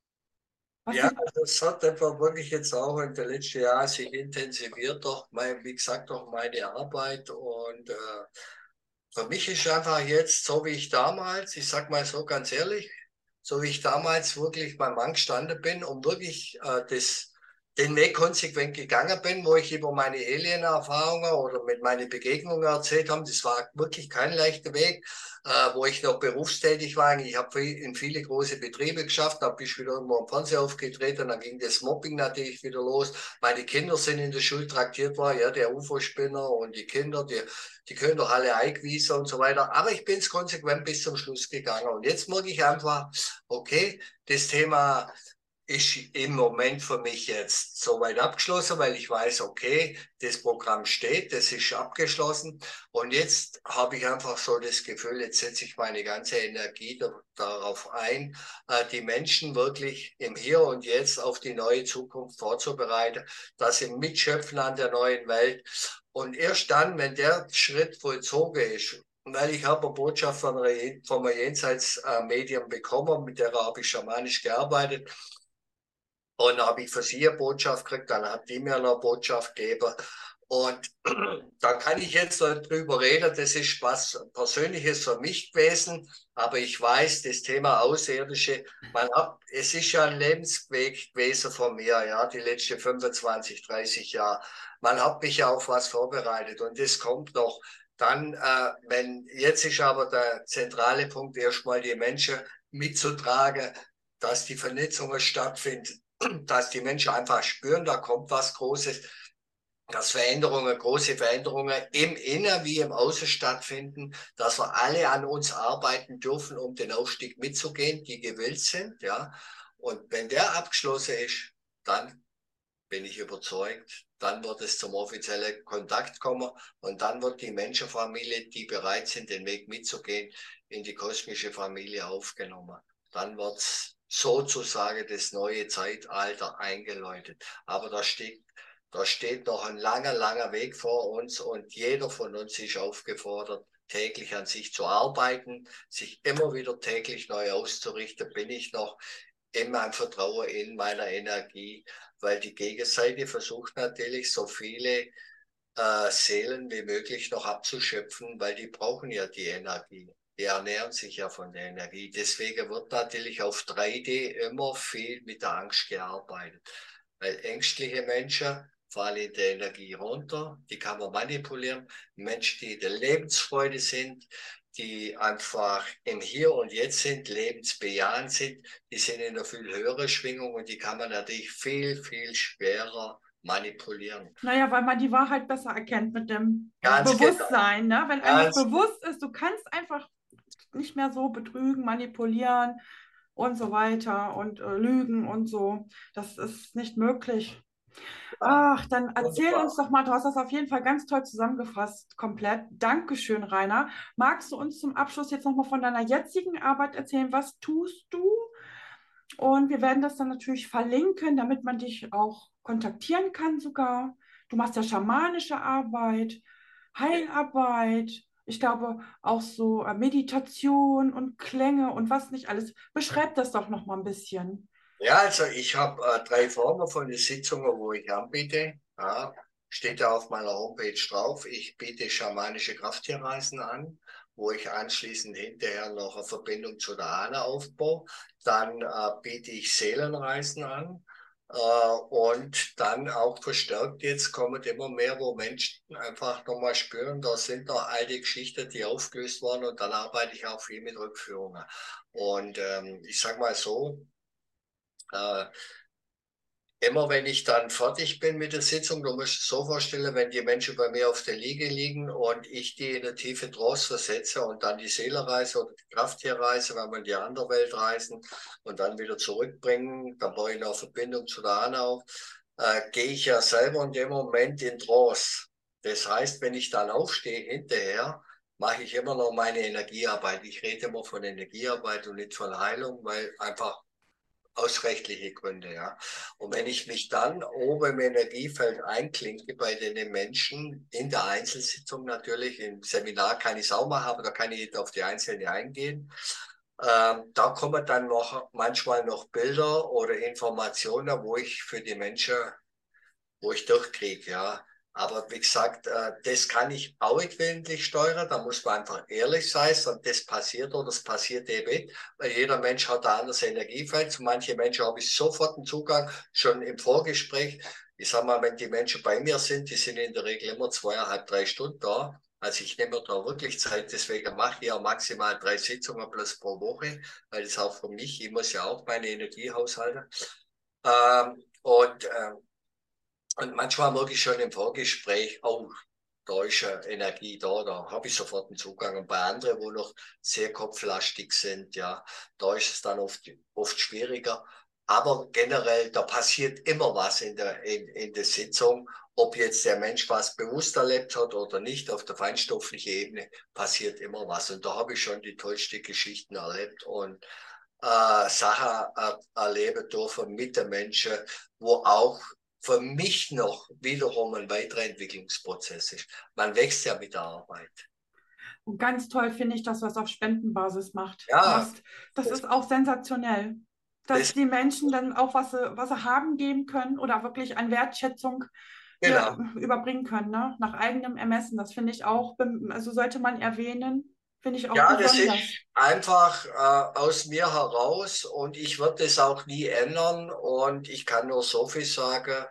Was Ja, die, das hat einfach wirklich jetzt auch in den letzten Jahren sich intensiviert, doch mein, wie gesagt, doch meine Arbeit. Und äh, für mich ist einfach jetzt, so wie ich damals, ich sag mal so ganz ehrlich, so wie ich damals wirklich beim Mann gestanden bin und wirklich äh, das, den Weg konsequent gegangen bin, wo ich über meine Alien-Erfahrungen oder mit meinen Begegnungen erzählt habe. Das war wirklich kein leichter Weg, äh, wo ich noch berufstätig war. Ich habe in viele große Betriebe geschafft, dann bin ich wieder irgendwo am Fernseher aufgetreten, dann ging das Mobbing natürlich wieder los. Meine Kinder sind in der Schule traktiert worden, ja, der U F O-Spinner und die Kinder, die, die können doch alle eingewiesen und so weiter. Aber ich bin es konsequent bis zum Schluss gegangen. Und jetzt merke ich einfach, okay, das Thema ist im Moment für mich jetzt soweit abgeschlossen, weil ich weiß, okay, das Programm steht, das ist abgeschlossen. Und jetzt habe ich einfach so das Gefühl, jetzt setze ich meine ganze Energie da, darauf ein, äh, die Menschen wirklich im Hier und Jetzt auf die neue Zukunft vorzubereiten, dass sie mitschöpfen an der neuen Welt. Und erst dann, wenn der Schritt vollzogen ist, weil ich habe eine Botschaft von, von einem Jenseits-Medium bekommen, mit der habe ich schamanisch gearbeitet. Und dann habe ich für sie eine Botschaft gekriegt, dann hat die mir eine Botschaft gegeben. Und da kann ich jetzt drüber reden, das ist was Persönliches für mich gewesen, aber ich weiß, das Thema Außerirdische, man hat, es ist ja ein Lebensweg gewesen von mir, ja, die letzten fünfundzwanzig, dreißig Jahre. Man hat mich ja auf was vorbereitet und das kommt noch. Dann, äh, wenn, jetzt ist aber der zentrale Punkt, erstmal die Menschen mitzutragen, dass die Vernetzungen stattfinden, dass die Menschen einfach spüren, da kommt was Großes, dass Veränderungen, große Veränderungen im Innen wie im Außen stattfinden, dass wir alle an uns arbeiten dürfen, um den Aufstieg mitzugehen, die gewillt sind, ja. Und wenn der abgeschlossen ist, dann bin ich überzeugt, dann wird es zum offiziellen Kontakt kommen und dann wird die Menschenfamilie, die bereit sind, den Weg mitzugehen, in die kosmische Familie aufgenommen. Dann wird sozusagen das neue Zeitalter eingeläutet. Aber da steht, da steht noch ein langer, langer Weg vor uns und jeder von uns ist aufgefordert, täglich an sich zu arbeiten, sich immer wieder täglich neu auszurichten. Bin ich noch in meinem Vertrauen, in meiner Energie, weil die Gegenseite versucht natürlich so viele äh, Seelen wie möglich noch abzuschöpfen, weil die brauchen ja die Energie. Die ernähren sich ja von der Energie. Deswegen wird natürlich auf drei D immer viel mit der Angst gearbeitet. Weil ängstliche Menschen fallen in der Energie runter, die kann man manipulieren. Menschen, die in der Lebensfreude sind, die einfach im Hier und Jetzt sind, lebensbejahend sind, die sind in einer viel höheren Schwingung und die kann man natürlich viel, viel schwerer manipulieren. Naja, weil man die Wahrheit besser erkennt mit dem Ganz genau, Bewusstsein, ne? Wenn einem das ganz bewusst ist, du kannst einfach nicht mehr so betrügen, manipulieren und so weiter und äh, lügen und so. Das ist nicht möglich. genau. Ach, dann erzähl uns Wunderbar. doch mal, du hast das auf jeden Fall ganz toll zusammengefasst, komplett. Dankeschön, Rainer. Magst du uns zum Abschluss jetzt nochmal von deiner jetzigen Arbeit erzählen? Was tust du? Und wir werden das dann natürlich verlinken, damit man dich auch kontaktieren kann sogar. Du machst ja schamanische Arbeit, Heilarbeit, ich glaube auch so äh, Meditation und Klänge und was nicht alles. Beschreib das doch noch mal ein bisschen. Ja, also ich habe äh, drei Formen von den Sitzungen, wo ich anbiete. Ja, steht ja auf meiner Homepage drauf. Ich biete schamanische Krafttierreisen an, wo ich anschließend hinterher noch eine Verbindung zu der Ahne aufbaue. Dann äh, biete ich Seelenreisen an. Äh, und dann auch verstärkt jetzt kommen immer mehr, wo Menschen einfach nochmal spüren, da sind noch alte Geschichten, die aufgelöst wurden und dann arbeite ich auch viel mit Rückführungen. Und ähm, ich sag mal so, äh, immer wenn ich dann fertig bin mit der Sitzung, du musst es so vorstellen, wenn die Menschen bei mir auf der Liege liegen und ich die in eine tiefe Trance versetze und dann die Seelenreise oder die Krafttierreise, wenn wir in die andere Welt reisen und dann wieder zurückbringen, dann baue ich eine Verbindung zu der Ahne auf, äh, gehe ich ja selber in dem Moment in Trance. Das heißt, wenn ich dann aufstehe hinterher, mache ich immer noch meine Energiearbeit. Ich rede immer von Energiearbeit und nicht von Heilung, weil einfach aus rechtlichen Gründen, ja. Und wenn ich mich dann oben im Energiefeld einklinke bei den Menschen, in der Einzelsitzung natürlich, im Seminar kann ich es auch machen, aber da kann ich nicht auf die Einzelne eingehen. Ähm, da kommen dann noch manchmal noch Bilder oder Informationen, wo ich für die Menschen wo ich durchkriege, ja. Aber wie gesagt, äh, das kann ich auch nicht willentlich steuern, da muss man einfach ehrlich sein und das passiert oder das passiert eben nicht, weil jeder Mensch hat ein anderes Energiefeld. Zu manchen Menschen habe ich sofort einen Zugang, schon im Vorgespräch. Ich sag mal, wenn die Menschen bei mir sind, die sind in der Regel immer zweieinhalb, drei Stunden da. Also ich nehme mir da wirklich Zeit, deswegen mache ich ja maximal drei Sitzungen plus pro Woche, weil das auch für mich, ich muss ja auch meine Energie haushalten. Ähm, und ähm, und manchmal merke ich schon im Vorgespräch, oh, da ist ja Energie da, da habe ich sofort einen Zugang. Und bei anderen, wo noch sehr kopflastig sind, ja, da ist es dann oft, oft schwieriger. Aber generell, da passiert immer was in der, in, in der Sitzung. Ob jetzt der Mensch was bewusst erlebt hat oder nicht, auf der feinstofflichen Ebene passiert immer was. Und da habe ich schon die tollsten Geschichten erlebt und äh, Sachen er, erleben dürfen mit den Menschen, wo auch für mich noch wiederum ein weiterer Entwicklungsprozess ist. Man wächst ja mit der Arbeit. Und ganz toll finde ich das, was auf Spendenbasis macht, Ja, machst. Das das, ist auch sensationell, dass das die Menschen dann auch was sie, was sie haben geben können oder wirklich an Wertschätzung dir genau. überbringen können, ne? Nach eigenem Ermessen. Das finde ich auch, also sollte man erwähnen, finde ich auch Ja, das ist besonders. einfach äh, aus mir heraus und ich würde es auch nie ändern und ich kann nur so viel sagen,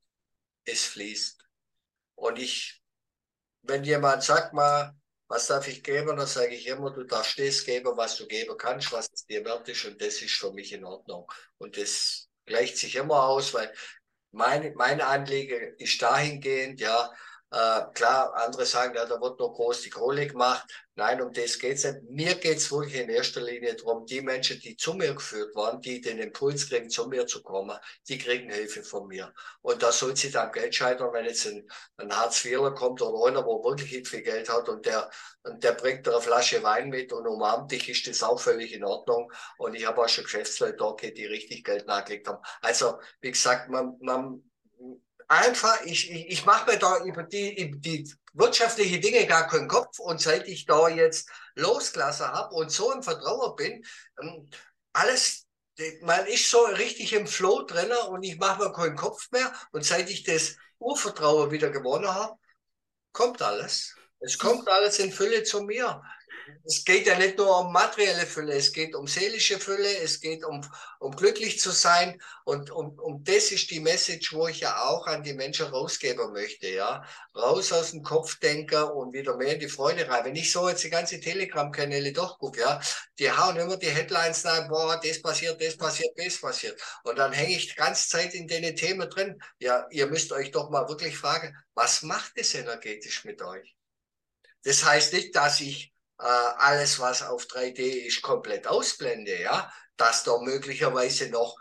es fließt. Und ich, wenn jemand sagt mal, was darf ich geben, dann sage ich immer, du darfst das geben, was du geben kannst, was es dir wert ist und das ist für mich in Ordnung. Und das gleicht sich immer aus, weil mein, mein Anliegen ist dahingehend, ja, äh, klar, andere sagen, ja, da wird nur groß die Kohle gemacht. Nein, um das geht's nicht. Mir geht's wirklich in erster Linie darum, die Menschen, die zu mir geführt waren, die den Impuls kriegen, zu mir zu kommen, die kriegen Hilfe von mir. Und da soll sich dann Geld scheitern, wenn jetzt ein, ein Hartz-IVler kommt oder einer, wo wirklich nicht viel Geld hat und der, und der bringt dir eine Flasche Wein mit und umarmt dich, ist das auch völlig in Ordnung. Und ich habe auch schon Geschäftsleute da gehabt, die richtig Geld nachgelegt haben. Also, wie gesagt, man, man einfach, ich, ich, ich mache mir da über die, über die wirtschaftliche Dinge gar keinen Kopf und seit ich da jetzt losgelassen habe und so im Vertrauen bin, ähm, alles, man ist so richtig im Flow drin und ich mache mir keinen Kopf mehr und seit ich das Urvertrauen wieder gewonnen habe, kommt alles. Es kommt alles in Fülle zu mir. Es geht ja nicht nur um materielle Fülle, es geht um seelische Fülle, es geht um, um glücklich zu sein. Und um, um das ist die Message, wo ich ja auch an die Menschen rausgeben möchte. Ja, raus aus dem Kopfdenker und wieder mehr in die Freude rein. Wenn ich so jetzt die ganze Telegram-Kanäle durchgucke, ja, die hauen immer die Headlines nach, boah, das passiert, das passiert, das passiert. Und dann hänge ich die ganze Zeit in den Themen drin. Ja, ihr müsst euch doch mal wirklich fragen, was macht es energetisch mit euch? Das heißt nicht, dass ich äh, alles, was auf drei D ist, komplett ausblende, ja, dass da möglicherweise noch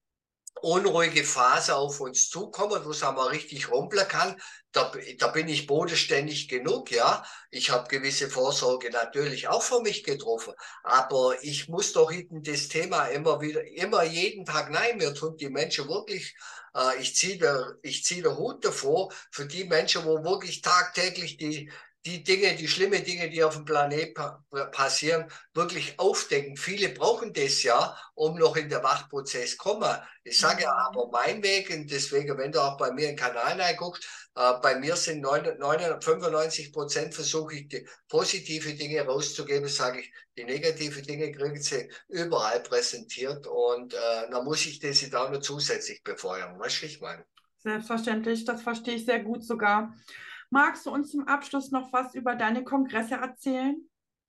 unruhige Phase auf uns zukommen, wo es einmal richtig rumpeln kann. Da, da bin ich bodenständig genug, ja. Ich habe gewisse Vorsorge natürlich auch für mich getroffen, aber ich muss doch in das Thema immer wieder, immer jeden Tag, nein, mir tun die Menschen wirklich, äh, ich ziehe der, ich zieh der Hut davor für die Menschen, wo wirklich tagtäglich die die Dinge, die schlimme Dinge, die auf dem Planet pa passieren, wirklich aufdecken. Viele brauchen das ja, um noch in den Wachprozess kommen. Ich sage ja aber Mhm. mein Weg, und deswegen, wenn du auch bei mir in den Kanal reinguckst, äh, bei mir sind fünfundneunzig Prozent versuche ich, die positive Dinge rauszugeben, sage ich, die negative Dinge kriegen sie überall präsentiert und äh, dann muss ich das da noch zusätzlich befeuern. Weißt du, ich meine? Selbstverständlich, das verstehe ich sehr gut sogar. Magst du uns zum Abschluss noch was über deine Kongresse erzählen?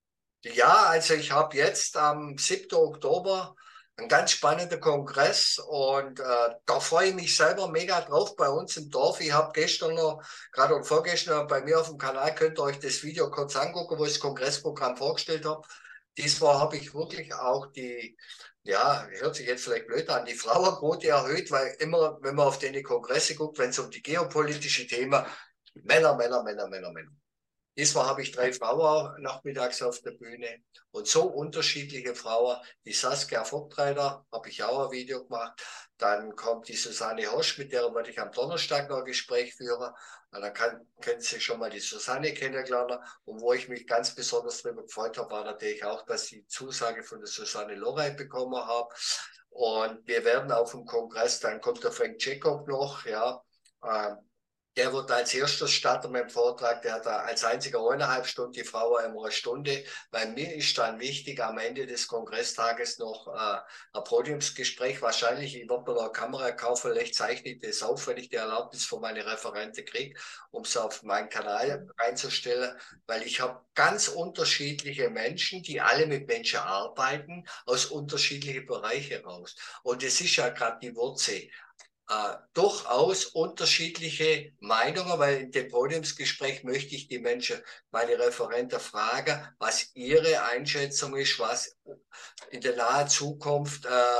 Ja, also ich habe jetzt am siebten Oktober einen ganz spannenden Kongress und äh, da freue ich mich selber mega drauf bei uns im Dorf. Ich habe gestern noch, gerade und vorgestern bei mir auf dem Kanal, könnt ihr euch das Video kurz angucken, wo ich das Kongressprogramm vorgestellt habe. Diesmal habe ich wirklich auch die, ja, hört sich jetzt vielleicht blöd an, die Frauenquote erhöht, weil immer, wenn man auf die Kongresse guckt, wenn es um die geopolitische Themen, Männer, Männer, Männer, Männer, Männer. Diesmal habe ich drei Frauen nachmittags auf der Bühne und so unterschiedliche Frauen. Die Saskia Vogtreiter habe ich auch ein Video gemacht. Dann kommt die Susanne Hosch, mit der werde ich am Donnerstag noch ein Gespräch führen. Und dann kann, können Sie schon mal die Susanne kennenlernen. Und wo ich mich ganz besonders darüber gefreut habe, war natürlich auch, dass ich die Zusage von der Susanne Lorey bekommen habe. Und wir werden auf dem Kongress, dann kommt der Frank Jacob noch, ja. Ähm, Der wird als erstes starten mit dem Vortrag. Der hat als einziger eineinhalb Stunden, die Frau immer eine Stunde. Bei mir ist dann wichtig, am Ende des Kongresstages noch äh, ein Podiumsgespräch. Wahrscheinlich, ich werde mir noch eine Kamera kaufen, vielleicht zeichne ich das auf, wenn ich die Erlaubnis von meinen Referenten kriege, um es auf meinen Kanal reinzustellen. Weil ich habe ganz unterschiedliche Menschen, die alle mit Menschen arbeiten, aus unterschiedlichen Bereichen raus. Und es ist ja gerade die Wurzel äh, durchaus unterschiedliche Meinungen, weil in dem Podiumsgespräch möchte ich die Menschen, meine Referenten fragen, was ihre Einschätzung ist, was in der nahen Zukunft äh,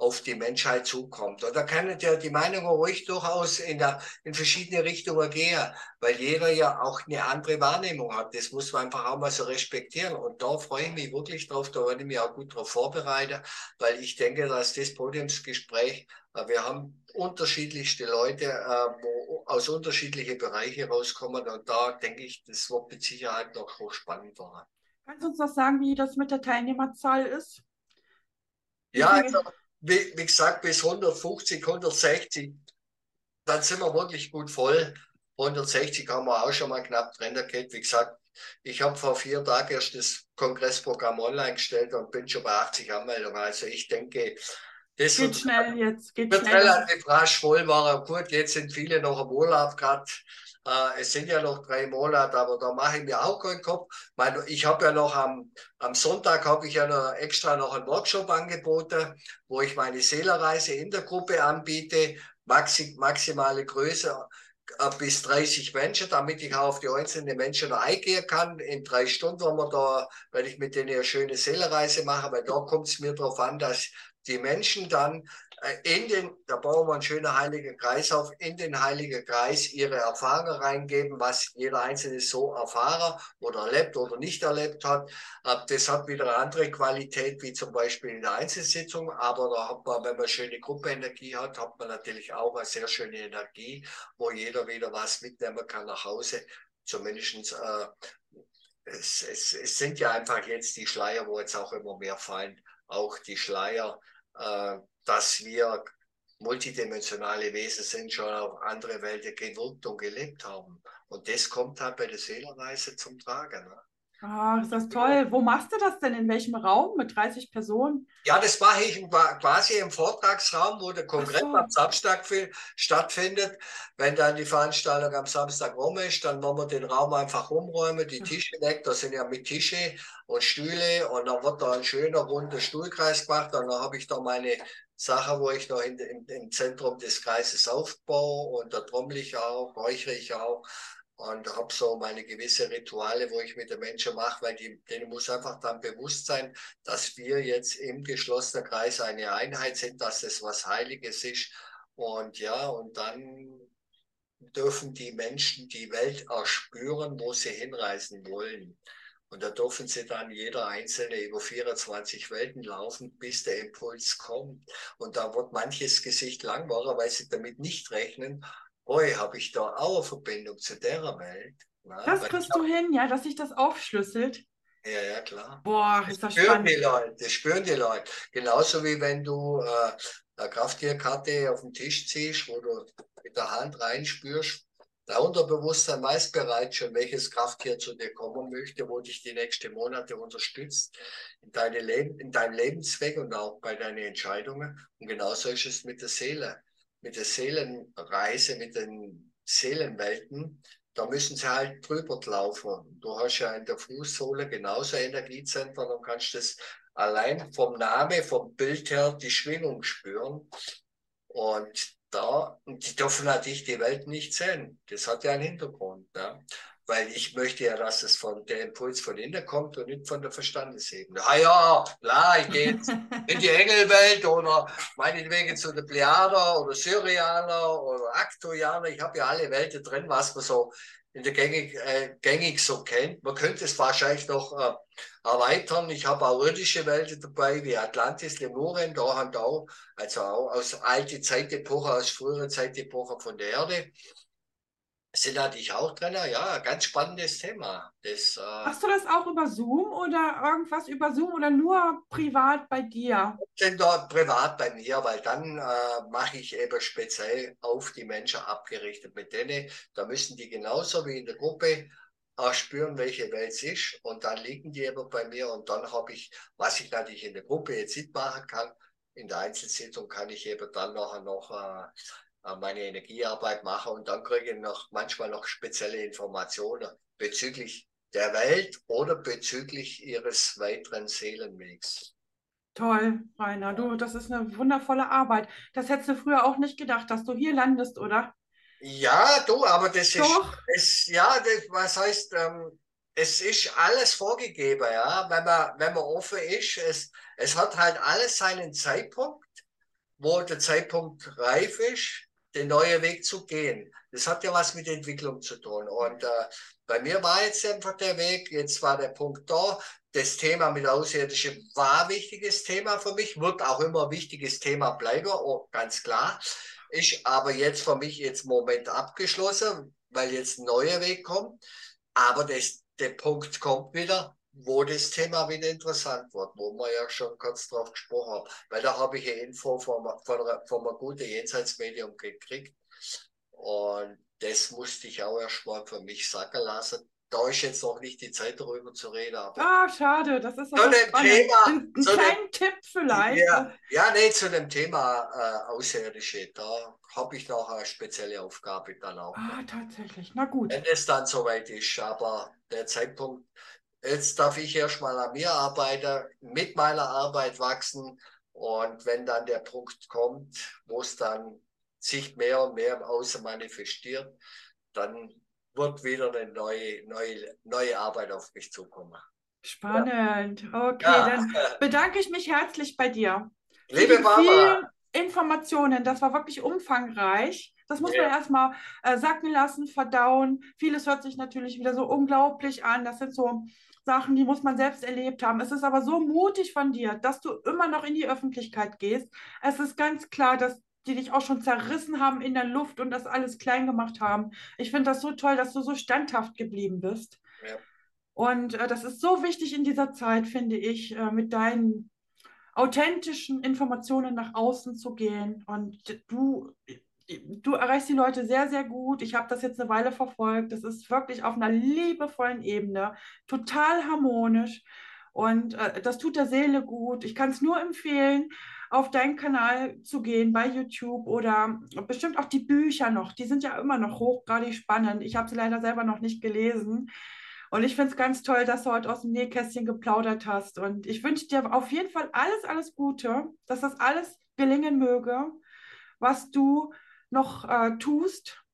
auf die Menschheit zukommt. Und da kann ja die Meinung ruhig durchaus in, der, in verschiedene Richtungen gehen, weil jeder ja auch eine andere Wahrnehmung hat. Das muss man einfach auch mal so respektieren. Und da freue ich mich wirklich drauf, da werde ich mich auch gut drauf vorbereiten, weil ich denke, dass das Podiumsgespräch, äh, wir haben unterschiedlichste Leute, äh, wo aus unterschiedlichen Bereichen rauskommen. Und da denke ich, das wird mit Sicherheit noch hochspannend werden. Kannst du uns noch sagen, wie das mit der Teilnehmerzahl ist? Wie Ja, viel? also, wie, wie gesagt, bis hundertfünfzig, hundertsechzig, dann sind wir wirklich gut voll. hundertsechzig haben wir auch schon mal knapp drin gehabt. Wie gesagt, ich habe vor vier Tagen erst das Kongressprogramm online gestellt und bin schon bei achtzig Anmeldungen. Also ich denke, das Geht wird, schnell jetzt, geht wird schnell. Das ist, relativ rasch voll. War gut, jetzt sind viele noch im Urlaub gerade. Äh, es sind ja noch drei Monate, aber da mache ich mir auch keinen Kopf. Ich, meine, ich habe ja noch am, am Sonntag habe ich ja noch extra noch einen Workshop angeboten, wo ich meine Seelenreise in der Gruppe anbiete, maxi, maximale Größe äh, bis dreißig Menschen, damit ich auch auf die einzelnen Menschen noch eingehen kann. In drei Stunden, wenn wir da, wenn ich mit denen eine schöne Seelenreise mache, weil da kommt es mir darauf an, dass die Menschen dann in den, da bauen wir einen schönen heiligen Kreis auf, in den heiligen Kreis ihre Erfahrungen reingeben, was jeder Einzelne so erfahren oder erlebt oder nicht erlebt hat. Das hat wieder eine andere Qualität, wie zum Beispiel in der Einzelsitzung, aber da hat man, wenn man schöne Gruppenenergie hat, hat man natürlich auch eine sehr schöne Energie, wo jeder wieder was mitnehmen kann nach Hause. Zumindest äh, es, es, es sind ja einfach jetzt die Schleier, wo jetzt auch immer mehr fallen, auch die Schleier, äh, dass wir multidimensionale Wesen sind, schon auf andere Welten gewirkt und gelebt haben. Und das kommt halt bei der Seelenreise zum Tragen. Ne? ah, ist das toll. Wo machst du das denn? In welchem Raum? Mit dreißig Personen? Ja, das mache ich quasi im Vortragsraum, wo der Ach Kongress am so. Samstag stattfindet. Wenn dann die Veranstaltung am Samstag rum ist, dann wollen wir den Raum einfach umräumen, die Tische weg. Da sind ja mit Tische und Stühle und dann wird da ein schöner runder Stuhlkreis gemacht. Und dann habe ich da meine Sache, wo ich noch in, im, im Zentrum des Kreises aufbaue und da trommel ich auch, räuchere ich auch. Und habe so meine gewisse Rituale, wo ich mit den Menschen mache, weil die, denen muss einfach dann bewusst sein, dass wir jetzt im geschlossenen Kreis eine Einheit sind, dass es was Heiliges ist. Und ja, und dann dürfen die Menschen die Welt erspüren, wo sie hinreisen wollen. Und da dürfen sie dann jeder Einzelne über vierundzwanzig Welten laufen, bis der Impuls kommt. Und da wird manches Gesicht langweilig, weil sie damit nicht rechnen, oi, habe ich da auch eine Verbindung zu der Welt? Na, Das weil ich kriegst du hab, hin, ja, dass sich das aufschlüsselt. ja, ja, klar. Boah, Das ist das spüren die spannend. Leute, das spüren die Leute. Genauso wie wenn du äh, eine Krafttierkarte auf den Tisch ziehst, wo du mit der Hand reinspürst. Der Unterbewusstsein weiß bereits schon, welches Krafttier zu dir kommen möchte, wo dich die nächsten Monate unterstützt in, deine Leben, in deinem Lebensweg und auch bei deinen Entscheidungen. Und genauso ist es mit der Seele, mit der Seelenreise, mit den Seelenwelten. Da müssen sie halt drüber laufen. Du hast ja in der Fußsohle genauso Energiezentren und kannst das allein vom Namen, vom Bild her die Schwingung spüren. Und da, und die dürfen natürlich die Welt nicht sehen. Das hat ja einen Hintergrund. Ne? Weil ich möchte ja, dass es von der Impuls von innen kommt und nicht von der Verstandesebene. Ah ja, klar, ich gehe jetzt in die Engelwelt oder meinetwegen zu der Plejader oder Syrianer oder Aktorianer. Ich habe ja alle Welten drin, was man so in der gängig, äh, gängig so kennt. Man könnte es wahrscheinlich noch äh, erweitern. Ich habe auch irdische Welten dabei, wie Atlantis, Lemurien, da haben auch, also auch aus alte Zeitepoche, aus früheren Zeitepoche von der Erde. Sind natürlich auch drin, ja, ganz spannendes Thema. Das, äh, Machst du das auch über Zoom oder irgendwas über Zoom oder nur privat bei dir? sind dort privat bei mir, weil dann äh, mache ich eben speziell auf die Menschen abgerichtet mit denen. Da müssen die genauso wie in der Gruppe äh, spüren, welche Welt es ist. Und dann liegen die eben bei mir und dann habe ich, was ich natürlich in der Gruppe jetzt nicht machen kann, in der Einzelsitzung kann ich eben dann nachher noch äh, äh, meine Energiearbeit machen und dann kriege ich noch manchmal noch spezielle Informationen bezüglich der Welt oder bezüglich ihres weiteren Seelenwegs. Toll, Rainer, du, das ist eine wundervolle Arbeit. Das hättest du früher auch nicht gedacht, dass du hier landest, oder? Ja, du, aber das ist, Doch. es, ja, das, was heißt, ähm, es ist alles vorgegeben, ja, wenn man, wenn man offen ist, es, es hat halt alles seinen Zeitpunkt wo der Zeitpunkt reif ist, den neuen Weg zu gehen. Das hat ja was mit Entwicklung zu tun. Und äh, bei mir war jetzt einfach der Weg, jetzt war der Punkt da. Das Thema mit Außerirdischen war ein wichtiges Thema für mich, wird auch immer ein wichtiges Thema bleiben, oh, ganz klar. Ist aber jetzt für mich jetzt im Moment abgeschlossen, weil jetzt ein neuer Weg kommt. Aber das, der Punkt kommt wieder, wo das Thema wieder interessant wird, wo wir ja schon kurz drauf gesprochen haben. Weil da habe ich eine Info von, von, von einem guten Jenseitsmedium gekriegt. Und das musste ich auch erstmal für mich sacken lassen. Da ist jetzt noch nicht die Zeit, darüber zu reden, aber Ah, schade, das ist zu aber dem spannend. Thema, Einen, einen zu dem, kleinen Tipp vielleicht. ja, ja, nee, zu dem Thema äh, Außerirdische, da habe ich noch eine spezielle Aufgabe dann auch noch. Ah, tatsächlich. Na gut. Wenn es dann soweit ist, aber der Zeitpunkt, jetzt darf ich erstmal an mir arbeiten, mit meiner Arbeit wachsen und wenn dann der Punkt kommt, wo es dann sich mehr und mehr im Außen manifestiert, dann wird wieder eine neue, neue, neue Arbeit auf mich zukommen. Ja, Spannend. Okay, ja. dann bedanke ich mich herzlich bei dir für Liebe die Barbara, vielen Informationen. Das war wirklich umfangreich. Das muss man ja, erstmal äh, sacken lassen, verdauen. Vieles hört sich natürlich wieder so unglaublich an. Das sind so Sachen, die muss man selbst erlebt haben. Es ist aber so mutig von dir, dass du immer noch in die Öffentlichkeit gehst. Es ist ganz klar, dass die dich auch schon zerrissen haben in der Luft und das alles klein gemacht haben. Ich finde das so toll, dass du so standhaft geblieben bist. ja, Und äh, das ist so wichtig in dieser Zeit, finde ich, äh, mit deinen authentischen Informationen nach außen zu gehen. Und du, du erreichst die Leute sehr, sehr gut. Ich habe das jetzt eine Weile verfolgt. Das ist wirklich auf einer liebevollen Ebene, total harmonisch. Und äh, das tut der Seele gut. Ich kann es nur empfehlen, auf deinen Kanal zu gehen bei YouTube oder bestimmt auch die Bücher noch. Die sind ja immer noch hochgradig spannend. Ich habe sie leider selber noch nicht gelesen. Und ich finde es ganz toll, dass du heute aus dem Nähkästchen geplaudert hast. Und ich wünsche dir auf jeden Fall alles, alles Gute, dass das alles gelingen möge, was du noch äh, tust.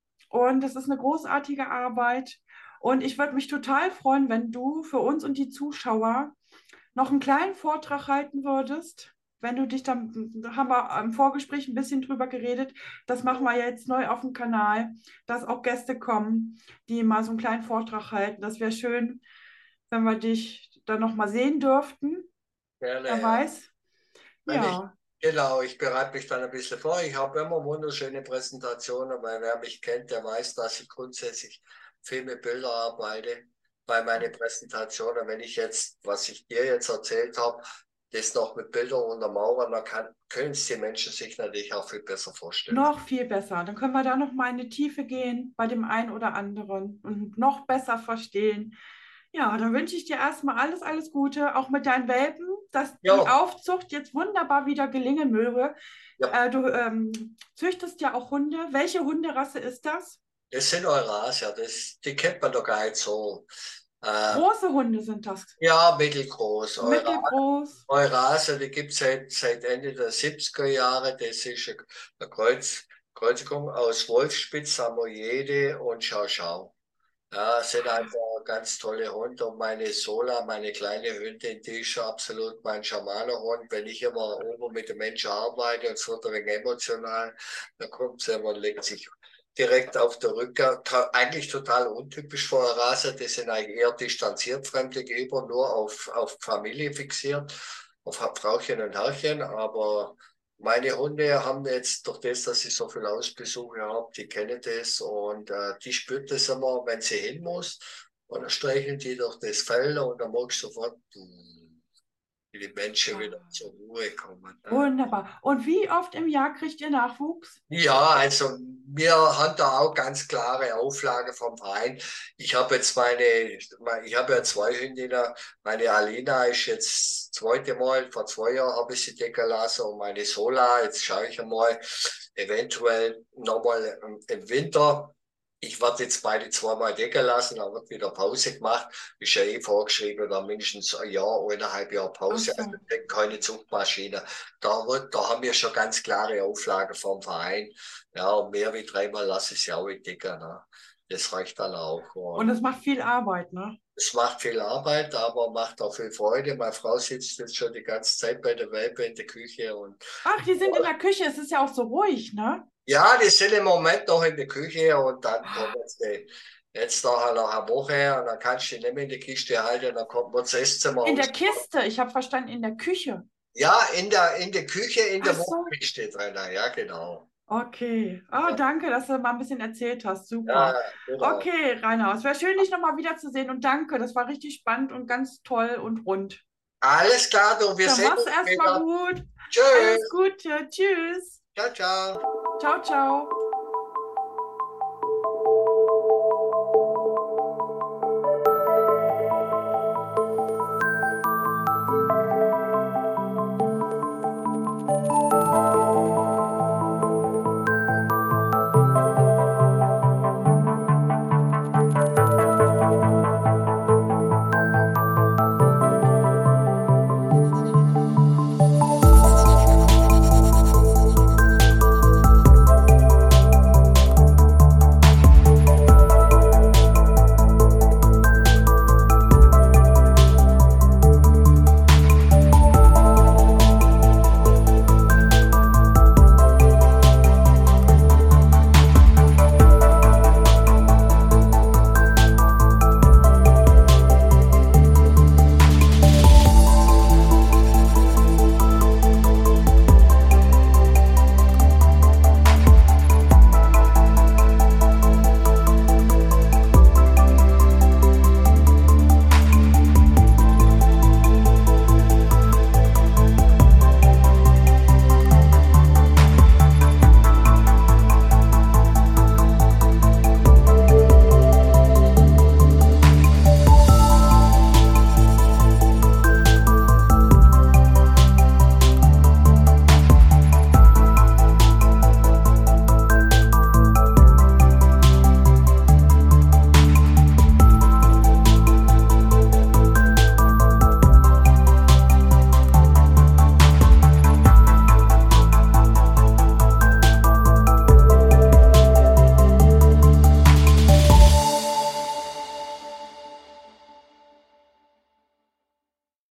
Und das ist eine großartige Arbeit. Und ich würde mich total freuen, wenn du für uns und die Zuschauer noch einen kleinen Vortrag halten würdest. Wenn du dich dann, da haben wir im Vorgespräch ein bisschen drüber geredet, das machen wir jetzt neu auf dem Kanal, dass auch Gäste kommen, die mal so einen kleinen Vortrag halten. Das wäre schön, wenn wir dich dann noch mal sehen dürften. gerne, Wer ja. weiß. Wenn ich, Ja, genau, ich bereite mich dann ein bisschen vor. Ich habe immer wunderschöne Präsentationen, weil wer mich kennt, der weiß, dass ich grundsätzlich viel mit Bildern arbeite bei meinen Präsentationen. Wenn ich jetzt, was ich dir jetzt erzählt habe, das noch mit Bildern untermauern, dann kann, können es die Menschen sich natürlich auch viel besser vorstellen. noch viel besser. Dann können wir da noch mal in die Tiefe gehen bei dem einen oder anderen und noch besser verstehen. Ja, dann wünsche ich dir erstmal alles, alles Gute, auch mit deinen Welpen, dass die Ja, Aufzucht jetzt wunderbar wieder gelingen möge. ja, Äh, du ähm, züchtest ja auch Hunde. Welche Hunderasse ist das? das sind Eurasia, das, die kennt man doch gar nicht so. Äh, Große Hunde sind das. ja, mittelgroß. Eura, Mittelgroß. Eurasien, die gibt es seit, seit Ende der siebziger Jahre. Das ist eine, eine Kreuz, Kreuzigung aus Wolfsspitz, Samoyede und Schau Schau. Ja, sind einfach ganz tolle Hunde. Und meine Sola, meine kleine Hündin, die ist schon absolut mein Schamanerhund. Wenn ich immer oben mit den Menschen arbeite und es wird ein wenig emotional, dann kommt sie immer und legt sich direkt auf der Rücken. Ta- Eigentlich total untypisch für eine Rasse. Die sind eigentlich eher distanziert fremde Gegenüber, nur auf, auf Familie fixiert, auf Frauchen und Herrchen. Aber meine Hunde haben jetzt durch das, dass ich so viel Hausbesuche habe, die kennen das und äh, die spürt das immer, wenn sie hin muss. Und dann streicheln die durch das Fell und dann merkst du sofort, hm, wie die Menschen wieder Ah, zur Ruhe kommen. Ne? wunderbar. Und wie oft im Jahr kriegt ihr Nachwuchs? Ja, also wir haben da auch ganz klare Auflage vom Verein. Ich habe jetzt meine, ich habe ja zwei Hündinnen. Meine Alina ist jetzt das zweite Mal, vor zwei Jahren habe ich sie decken lassen und meine Sola, jetzt schaue ich einmal, eventuell nochmal im Winter. Ich werde jetzt beide zweimal decken lassen, dann wird wieder Pause gemacht. Ist ja eh vorgeschrieben, da mindestens ein Jahr, eineinhalb Jahre Ach Pause, also so. keine Zuchtmaschine. Da, wird, da haben wir schon ganz klare Auflagen vom Verein. Ja, und mehr wie dreimal lasse ich sie auch entdecken. Ne? das reicht dann auch. Und Und es macht viel Arbeit, ne? es macht viel Arbeit, aber macht auch viel Freude. Meine Frau sitzt jetzt schon die ganze Zeit bei der Welpe in der Küche und Ach, die sind in der Küche. Es ist ja auch so ruhig, ne? ja, die sind im Moment noch in der Küche und dann kommt jetzt, die, jetzt nachher nach einer Woche und dann kannst du die nicht mehr in die Kiste halten, dann kommt man das Esszimmer In aus. der Kiste. Ich habe verstanden, in der Küche. Ja, in der, in der Küche, in Ach der so. Wohnkiste drin, ja, genau. Okay. Oh, Ja, danke, dass du mal ein bisschen erzählt hast. ja, Super. genau. Okay, Rainer, es wäre schön, dich nochmal wiederzusehen und danke. Das war richtig spannend und ganz toll und rund. Alles klar, du, wir Dann sehen mach's uns erstmal wieder. gut. Alles Tschüss. Gute. Tschüss. Ciao, ciao. Ciao, ciao.